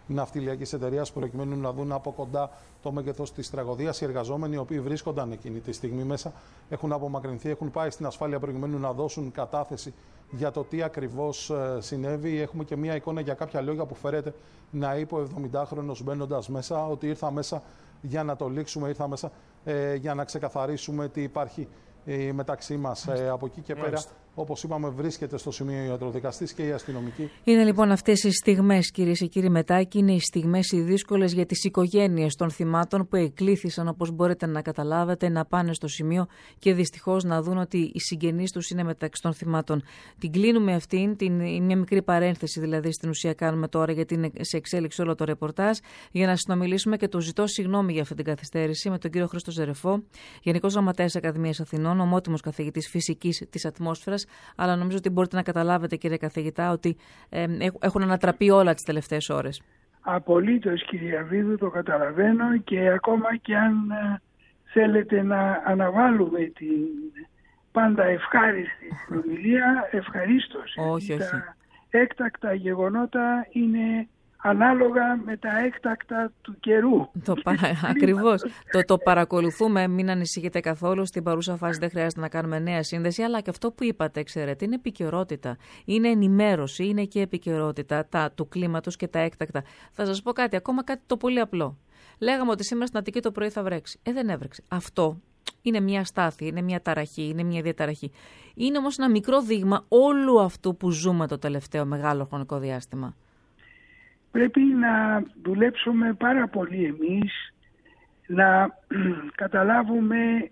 ναυτιλιακής εταιρείας, προκειμένου να δουν από κοντά το μέγεθος της τραγωδίας. Οι εργαζόμενοι, οι οποίοι βρίσκονταν εκείνη τη στιγμή μέσα, έχουν απομακρυνθεί, έχουν πάει στην ασφάλεια προκειμένου να δώσουν κατάθεση για το τι ακριβώς συνέβη. Έχουμε και μία εικόνα για κάποια λόγια που φέρεται να είπε ο εβδομηντάχρονος μπαίνοντας μέσα, ότι ήρθα μέσα για να το λήξουμε, ήρθα μέσα ε, για να ξεκαθαρίσουμε τι υπάρχει ε, μεταξύ μας. Ε, από εκεί και πέρα, όπως είπαμε, βρίσκεται στο σημείο ο ιατροδικαστής και η αστυνομική. Είναι λοιπόν αυτές οι στιγμές, κυρίες και κύριοι, μετά, και είναι οι στιγμές οι δύσκολες για τις οικογένειες των θυμάτων που εκλήθησαν, όπως μπορείτε να καταλάβετε, να πάνε στο σημείο και δυστυχώς να δουν ότι οι συγγενείς τους είναι μεταξύ των θυμάτων. Την κλείνουμε αυτήν, την, μια μικρή παρένθεση δηλαδή στην ουσία κάνουμε τώρα, γιατί είναι σε εξέλιξη όλο το ρεπορτάζ, για να συνομιλήσουμε και το ζητώ συγγνώμη για αυτή την καθυστέρηση με τον κύριο Χρήστο Ζερεφό, Γενικός Γραμματέας Ακαδημίας Αθηνών, ομότιμος καθηγητής φυσικής της ατμόσφαιρας. Αλλά νομίζω ότι μπορείτε να καταλάβετε, κύριε καθηγητά, ότι ε, έχουν ανατραπεί όλα τις τελευταίες ώρες. Απολύτως, κυρία Βίδου, το καταλαβαίνω, και ακόμα και αν ε, θέλετε να αναβάλουμε την πάντα ευχάριστη συνομιλία, ευχαρίστως. Όχι, όχι. Τα έκτακτα γεγονότα είναι ανάλογα με τα έκτακτα του καιρού. Το παρα... Ακριβώς. το, το παρακολουθούμε, μην ανησυχείτε καθόλου. Στην παρούσα φάση δεν χρειάζεται να κάνουμε νέα σύνδεση, αλλά και αυτό που είπατε, ξέρετε, είναι επικαιρότητα. Είναι ενημέρωση, είναι και επικαιρότητα τα, του κλίματος και τα έκτακτα. Θα σας πω κάτι, ακόμα κάτι το πολύ απλό. Λέγαμε ότι σήμερα στην Αττική το πρωί θα βρέξει. Ε, δεν έβρεξε. Αυτό είναι μια στάθη, είναι μια ταραχή, είναι μια διαταραχή. Είναι όμως ένα μικρό δείγμα όλου αυτού που ζούμε το τελευταίο μεγάλο χρονικό διάστημα. Πρέπει να δουλέψουμε πάρα πολύ εμείς, να καταλάβουμε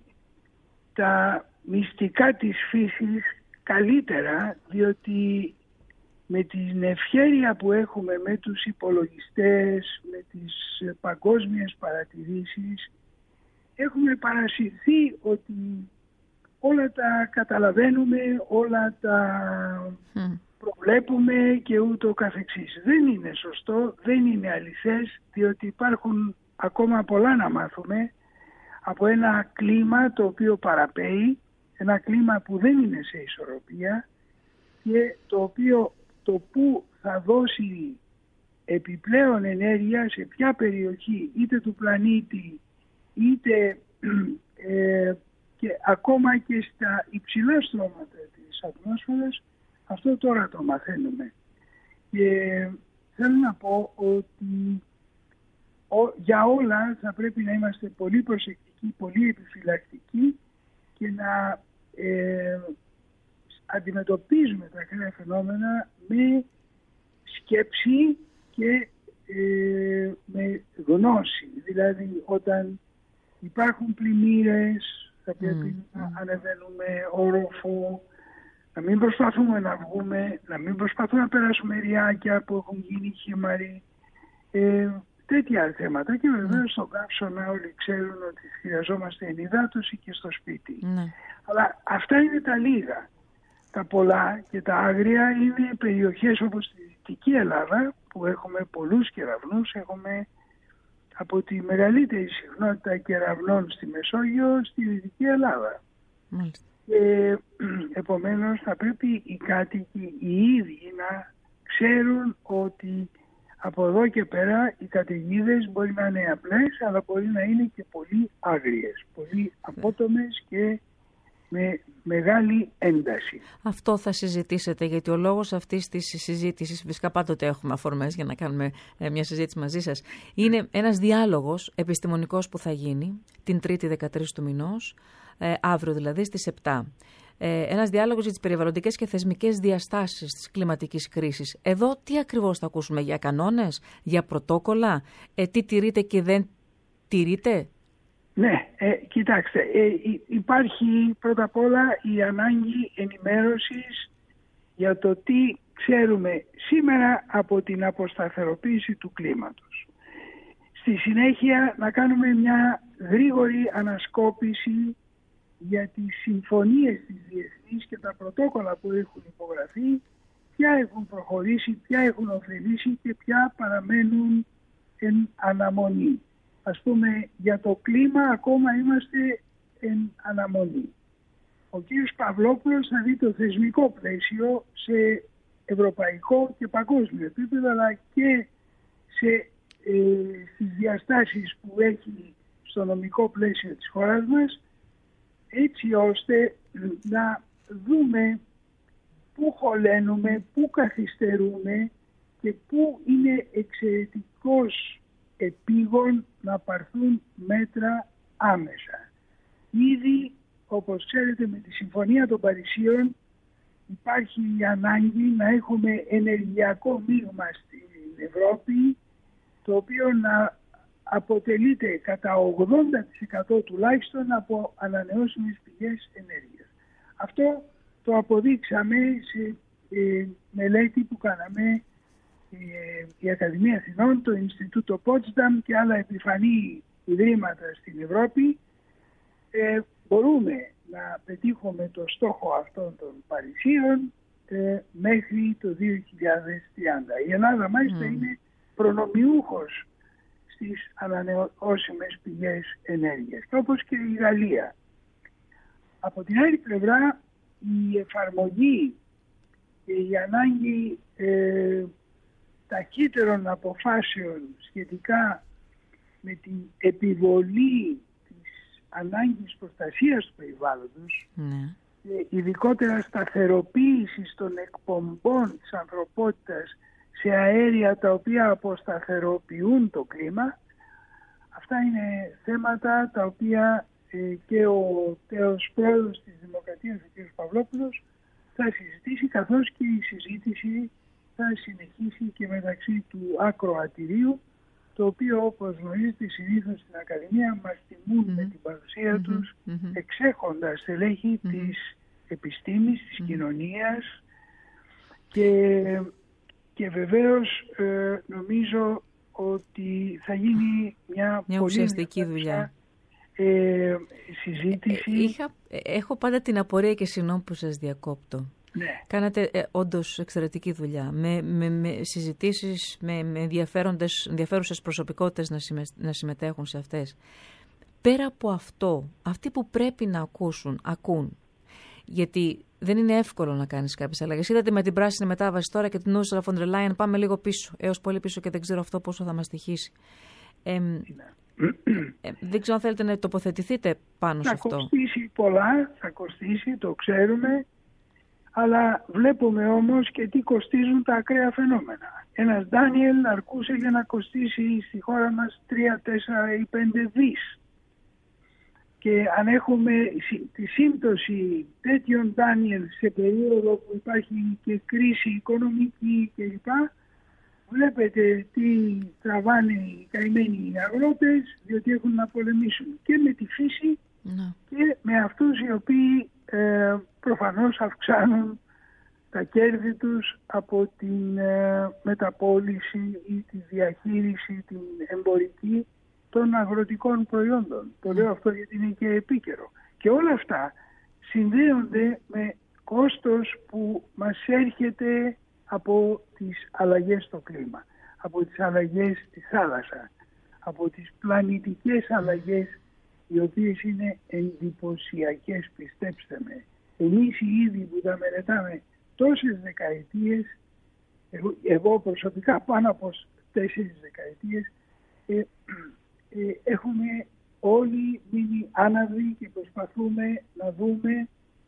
τα μυστικά της φύσης καλύτερα, διότι με την ευχέρεια που έχουμε με τους υπολογιστές, με τις παγκόσμιες παρατηρήσεις, έχουμε παρασυρθεί ότι όλα τα καταλαβαίνουμε, όλα τα mm. προβλέπουμε και ούτω καθεξής. Δεν είναι σωστό, δεν είναι αληθές, διότι υπάρχουν ακόμα πολλά να μάθουμε από ένα κλίμα το οποίο παραπέει, ένα κλίμα που δεν είναι σε ισορροπία και το οποίο το που θα δώσει επιπλέον ενέργεια σε ποια περιοχή είτε του πλανήτη είτε ε, και ακόμα και στα υψηλά στρώματα της ατμόσφαιρας, αυτό τώρα το μαθαίνουμε. Και θέλω να πω ότι ο, για όλα θα πρέπει να είμαστε πολύ προσεκτικοί, πολύ επιφυλακτικοί και να ε, αντιμετωπίζουμε τα ακραία φαινόμενα με σκέψη και ε, με γνώση. Δηλαδή όταν υπάρχουν πλημμύρες θα πρέπει mm. να ανεβαίνουμε όροφο, να μην προσπαθούμε να βγούμε, να μην προσπαθούμε να περάσουμε ριάκια που έχουν γίνει χήμαροι, ε, τέτοια θέματα. Και βεβαίως mm. στον καύσωνα όλοι ξέρουν ότι χρειαζόμαστε ενυδάτωση και στο σπίτι. Mm. Αλλά αυτά είναι τα λίγα. Τα πολλά και τα άγρια είναι περιοχές όπως τη Δυτική Ελλάδα που έχουμε πολλούς κεραυνούς, έχουμε από τη μεγαλύτερη συχνότητα κεραυνών στη Μεσόγειο στη Δυτική Ελλάδα. Mm. Και επομένως θα πρέπει οι κάτοικοι οι ίδιοι να ξέρουν ότι από εδώ και πέρα οι καταιγίδες μπορεί να είναι απλές, αλλά μπορεί να είναι και πολύ άγριες, πολύ απότομες και με μεγάλη ένταση. Αυτό θα συζητήσετε, γιατί ο λόγος αυτής της συζήτησης, φυσικά πάντοτε έχουμε αφορμές για να κάνουμε μια συζήτηση μαζί σας, είναι ένας διάλογος επιστημονικός που θα γίνει την Τρίτη δεκατρείς του μηνός, ε, αύριο δηλαδή στις επτά. Ε, ένας διάλογος για τις περιβαλλοντικές και θεσμικές διαστάσεις της κλιματικής κρίσης. Εδώ τι ακριβώς θα ακούσουμε, για κανόνες, για πρωτόκολλα, ε, τι τηρείτε και δεν τηρείτε? Ναι, ε, κοιτάξτε, ε, υπάρχει πρώτα απ' όλα η ανάγκη ενημέρωσης για το τι ξέρουμε σήμερα από την αποσταθεροποίηση του κλίματος. Στη συνέχεια να κάνουμε μια γρήγορη ανασκόπηση για τις συμφωνίες της διεθνής και τα πρωτόκολλα που έχουν υπογραφεί, ποια έχουν προχωρήσει, ποια έχουν ωφελήσει και ποια παραμένουν εν αναμονή. Ας πούμε, για το κλίμα ακόμα είμαστε εν αναμονή. Ο κύριος Παυλόπουλος θα δει το θεσμικό πλαίσιο σε ευρωπαϊκό και παγκόσμιο επίπεδο, αλλά και σε, ε, στις διαστάσεις που έχει στο νομικό πλαίσιο της χώρας μας, έτσι ώστε να δούμε πού χωλένουμε, πού καθυστερούμε και πού είναι εξαιρετικώς επίγον να πάρθουν μέτρα άμεσα. Ήδη, όπως ξέρετε, με τη Συμφωνία των Παρισίων υπάρχει η ανάγκη να έχουμε ενεργειακό μείγμα στην Ευρώπη, το οποίο να αποτελείται κατά ογδόντα τοις εκατό τουλάχιστον από ανανεώσιμες πηγές ενέργειας. Αυτό το αποδείξαμε σε ε, μελέτη που κάναμε ε, η Ακαδημία Αθηνών, το Ινστιτούτο Πότσταμ και άλλα επιφανή ιδρύματα στην Ευρώπη. Ε, μπορούμε να πετύχουμε το στόχο αυτών των Παρισίων ε, μέχρι το δύο χιλιάδες τριάντα. Η Ελλάδα μάλιστα mm. είναι προνομιούχος στις ανανεώσιμες πηγές ενέργειας, όπως και η Γαλλία. Από την άλλη πλευρά, η εφαρμογή και η ανάγκη ε, ταχύτερων αποφάσεων σχετικά με την επιβολή της ανάγκης προστασίας του περιβάλλοντος, ναι. και ειδικότερα σταθεροποίησης των εκπομπών της ανθρωπότητας σε αέρια τα οποία αποσταθεροποιούν το κλίμα, αυτά είναι θέματα τα οποία ε, και ο τέος πρόεδρος της Δημοκρατίας, ο κ. Παυλόπουλος, θα συζητήσει, καθώς και η συζήτηση θα συνεχίσει και μεταξύ του ακροατηρίου, το οποίο, όπως γνωρίζετε, συνήθως στην Ακαδημία μας τιμούν mm-hmm. με την παρουσία mm-hmm. τους, mm-hmm. εξέχοντας στελέχη mm-hmm. της επιστήμης, της mm-hmm. κοινωνίας και, και βεβαίως ε, νομίζω ότι θα γίνει μια, μια πολύ ουσιαστική δουλειά. Ε, συζήτηση. Ε, είχα, έχω πάντα την απορία και συγγνώμη που σας διακόπτω. Ναι. Κάνατε ε, όντως εξαιρετική δουλειά, με, με, με συζητήσεις, με, με ενδιαφέρουσες προσωπικότητες να, συμμε, να συμμετέχουν σε αυτές. Πέρα από αυτό, αυτοί που πρέπει να ακούσουν, ακούν. Γιατί δεν είναι εύκολο να κάνεις κάποιες αλλαγές. Είδατε με την πράσινη μετάβαση τώρα και την Ursula von der Leyen, πάμε λίγο πίσω, έως πολύ πίσω και δεν ξέρω αυτό πόσο θα μας τυχήσει. Ε, ε, δεν ξέρω αν θέλετε να τοποθετηθείτε πάνω θα σε αυτό. Θα κοστίσει πολλά, θα κοστίσει, το ξέρουμε. Αλλά βλέπουμε όμως και τι κοστίζουν τα ακραία φαινόμενα. Ένας Ντάνιελ αρκούσε για να κοστίσει στη χώρα μας τρία, τέσσερα ή πέντε δις. Και αν έχουμε τη σύμπτωση τέτοιων Ντάνιελ σε περίοδο που υπάρχει και κρίση οικονομική κλπ, βλέπετε τι τραβάνε οι καημένοι αγρότες, διότι έχουν να πολεμήσουν και με τη φύση no. και με αυτούς οι οποίοι Ε, προφανώς αυξάνουν τα κέρδη τους από την ε, μεταπώληση ή τη διαχείριση, την εμπορική των αγροτικών προϊόντων. Mm. Το λέω αυτό γιατί είναι και επίκαιρο. Και όλα αυτά συνδέονται με κόστος που μας έρχεται από τις αλλαγές στο κλίμα, από τις αλλαγές στη θάλασσα, από τις πλανητικές αλλαγές, οι οποίες είναι εντυπωσιακές, πιστέψτε με. Εμείς οι ίδιοι που τα μελετάμε τόσες δεκαετίες, εγώ, εγώ προσωπικά πάνω από τέσσερις δεκαετίες, ε, ε, έχουμε όλοι μείνει άναυδοι και προσπαθούμε να δούμε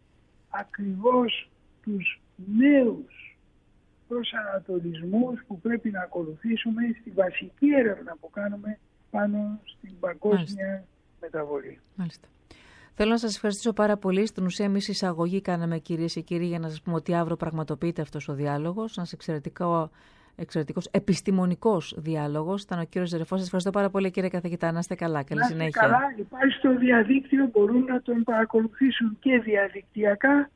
ακριβώς τους νέους προσανατολισμούς που πρέπει να ακολουθήσουμε στη βασική έρευνα που κάνουμε πάνω στην παγκόσμια μεταβολή. Μάλιστα. Θέλω να σας ευχαριστήσω πάρα πολύ. Στην ουσία, εμείς εισαγωγή κάναμε, κυρίες και κύριοι, για να σας πούμε ότι αύριο πραγματοποιείται αυτός ο διάλογος. Ένας εξαιρετικό, εξαιρετικός επιστημονικός διάλογος. Ήταν ο κύριος Ζερεφός. Σας ευχαριστώ πάρα πολύ, κύριε καθηγητά. Να είστε καλά. Καλή συνέχεια. Καλά. Υπάρχει στο διαδίκτυο, μπορούν να τον παρακολουθήσουν και διαδικτυακά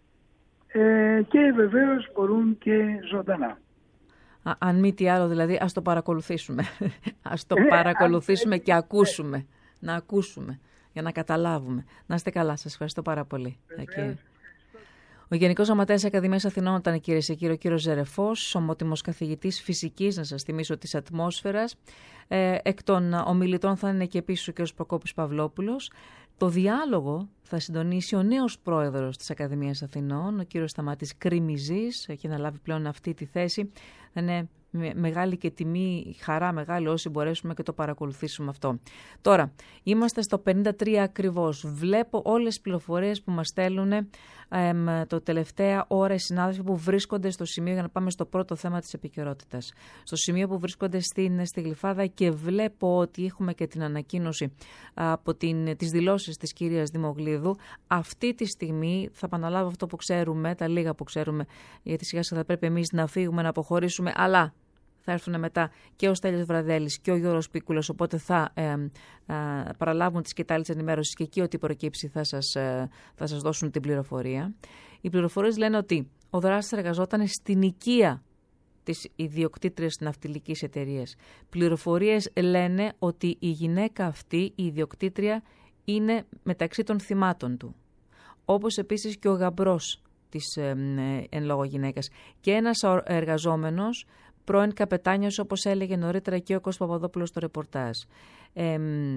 ε, και βεβαίως μπορούν και ζωντανά. Α, αν μη τι άλλο, δηλαδή, ας το παρακολουθήσουμε. Ας το παρακολουθήσουμε και ακούσουμε. Να ακούσουμε, για να καταλάβουμε. Να είστε καλά, σας ευχαριστώ πάρα πολύ. Κύριε. Ο Γενικός Γραμματέας Ακαδημίας Αθηνών ήταν, κυρίες και κύριοι, ο κύριος Ζερεφός, ομότιμος καθηγητής φυσικής, να σας θυμίσω, της ατμόσφαιρας. Ε, εκ των ομιλητών θα είναι και επίσης ο κύριος Προκόπης Παυλόπουλος. Το διάλογο θα συντονίσει ο νέος πρόεδρος της Ακαδημίας Αθηνών, ο κύριος Σταματής Κριμιζής, έχει αναλάβει πλέον αυτή τη θέση. Θα είναι με μεγάλη και τιμή, χαρά μεγάλη όσοι μπορέσουμε και το παρακολουθήσουμε αυτό. Τώρα, είμαστε στο πενήντα τρία ακριβώς. Βλέπω όλες τις πληροφορίες που μας στέλνουν ε, το τελευταία ώρα οι συνάδελφοι που βρίσκονται στο σημείο, για να πάμε στο πρώτο θέμα της επικαιρότητας. Στο σημείο που βρίσκονται στην, στη Γλυφάδα, και βλέπω ότι έχουμε και την ανακοίνωση από την, τις δηλώσεις της κυρίας Δημογλίδου. Αυτή τη στιγμή θα επαναλάβω αυτό που ξέρουμε, τα λίγα που ξέρουμε, γιατί σιγά σιγά θα πρέπει εμείς να φύγουμε, να αποχωρήσουμε, αλλά θα έρθουν μετά και ο Στέλιος Βραδέλης και ο Γιώργος Πίκουλος, οπότε θα ε, ε, παραλάβουν τις σκητάλες ενημέρωσης και εκεί ό,τι προκύψει θα σας, ε, θα σας δώσουν την πληροφορία. Οι πληροφορίες λένε ότι ο δράστης εργαζόταν στην οικία της ιδιοκτήτριας ναυτιλικής εταιρείας. Πληροφορίες λένε ότι η γυναίκα αυτή, η ιδιοκτήτρια, είναι μεταξύ των θυμάτων του. Όπως επίσης και ο γαμπρός της ε, ε, εν λόγω γυναίκας. Και ένας εργαζόμενος, πρώην καπετάνιος, όπως έλεγε νωρίτερα και ο Κώστας Παπαδόπουλος στο ρεπορτάζ. Ε, ε,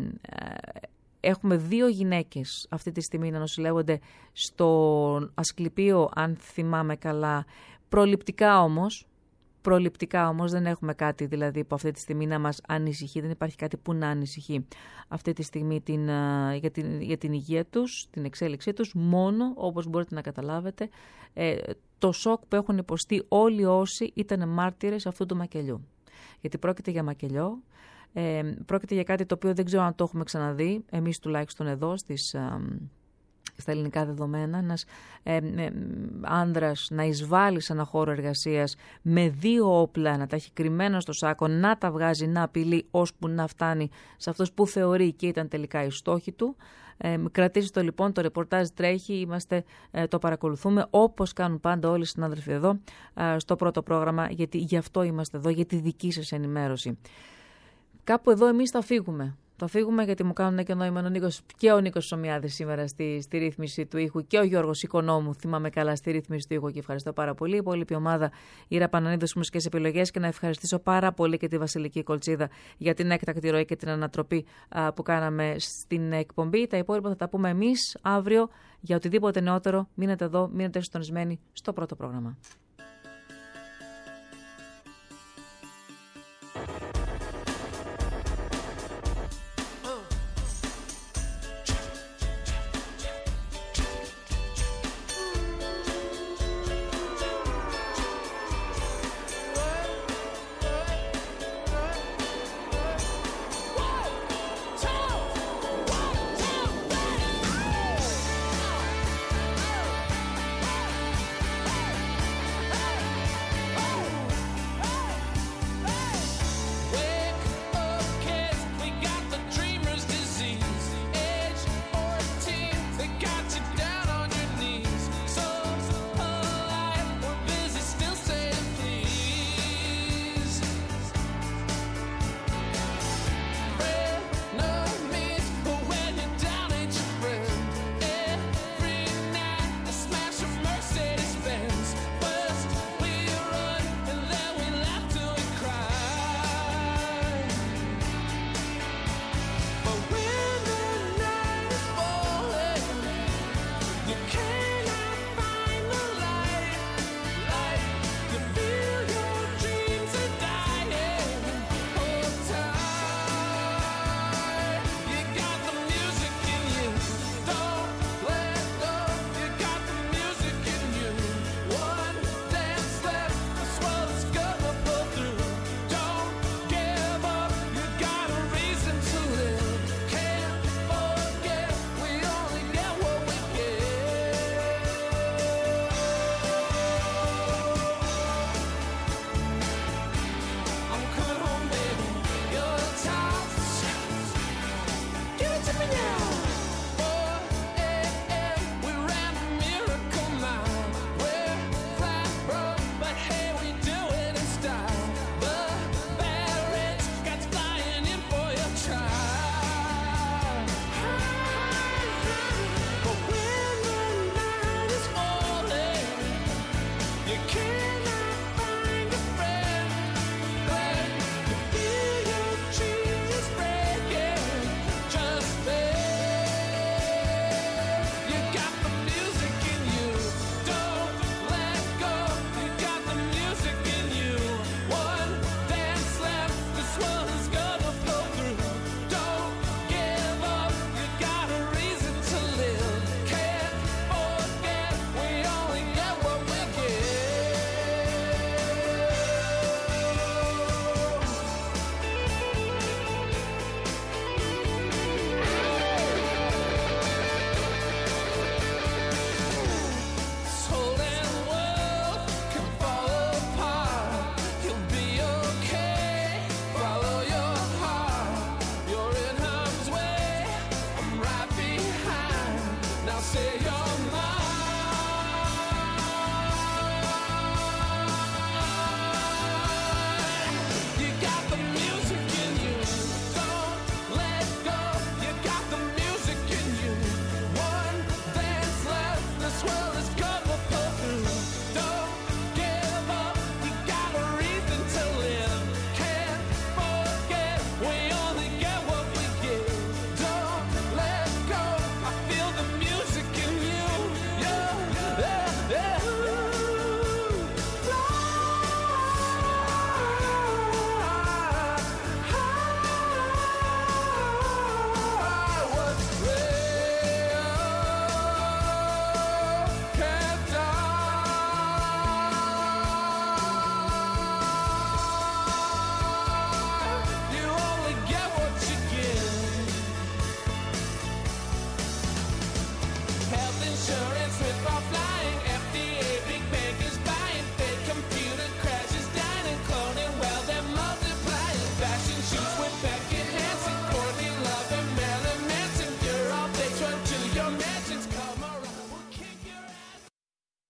έχουμε δύο γυναίκες αυτή τη στιγμή να νοσηλεύονται στο Ασκληπείο, αν θυμάμαι καλά, προληπτικά όμως. Προληπτικά όμως, δεν έχουμε κάτι δηλαδή που αυτή τη στιγμή να μας ανησυχεί, δεν υπάρχει κάτι που να ανησυχεί αυτή τη στιγμή την, για, την, για την υγεία τους, την εξέλιξή τους, μόνο όπως μπορείτε να καταλάβετε ε, το σοκ που έχουν υποστεί όλοι όσοι ήταν μάρτυρες αυτού του μακελιού. Γιατί πρόκειται για μακελιό, ε, πρόκειται για κάτι το οποίο δεν ξέρω αν το έχουμε ξαναδεί, εμείς τουλάχιστον εδώ στις... Ε, στα ελληνικά δεδομένα, ένας ε, ε, άνδρας να εισβάλλει σε ένα χώρο εργασίας με δύο όπλα, να τα έχει κρυμμένα στο σάκο, να τα βγάζει, να απειλεί, ώσπου να φτάνει σε αυτός που θεωρεί και ήταν τελικά οι στόχοι του. Ε, κρατήστε το λοιπόν, το ρεπορτάζ τρέχει, είμαστε, ε, το παρακολουθούμε όπως κάνουν πάντα όλοι οι συνάδελφοι εδώ ε, στο πρώτο πρόγραμμα, γιατί γι' αυτό είμαστε εδώ, για τη δική σας ενημέρωση. Κάπου εδώ εμείς θα φύγουμε. Θα φύγουμε, γιατί μου κάνουν και νόημα ο Νίκος, και ο Νίκος Σομιάδης σήμερα στη, στη ρύθμιση του ήχου, και ο Γιώργος Οικονόμου, θυμάμαι καλά, στη ρύθμιση του ήχου, και ευχαριστώ πάρα πολύ. Η υπόλοιπη ομάδα, Ήρα Πανανίδου, μουσικές επιλογές, και να ευχαριστήσω πάρα πολύ και τη Βασιλική Κολτσίδα για την έκτακτη ροή και την ανατροπή α, που κάναμε στην εκπομπή. Τα υπόλοιπα θα τα πούμε εμείς αύριο. Για οτιδήποτε νεότερο, μείνετε εδώ, μείνετε συντονισμένοι στο πρώτο πρόγραμμα.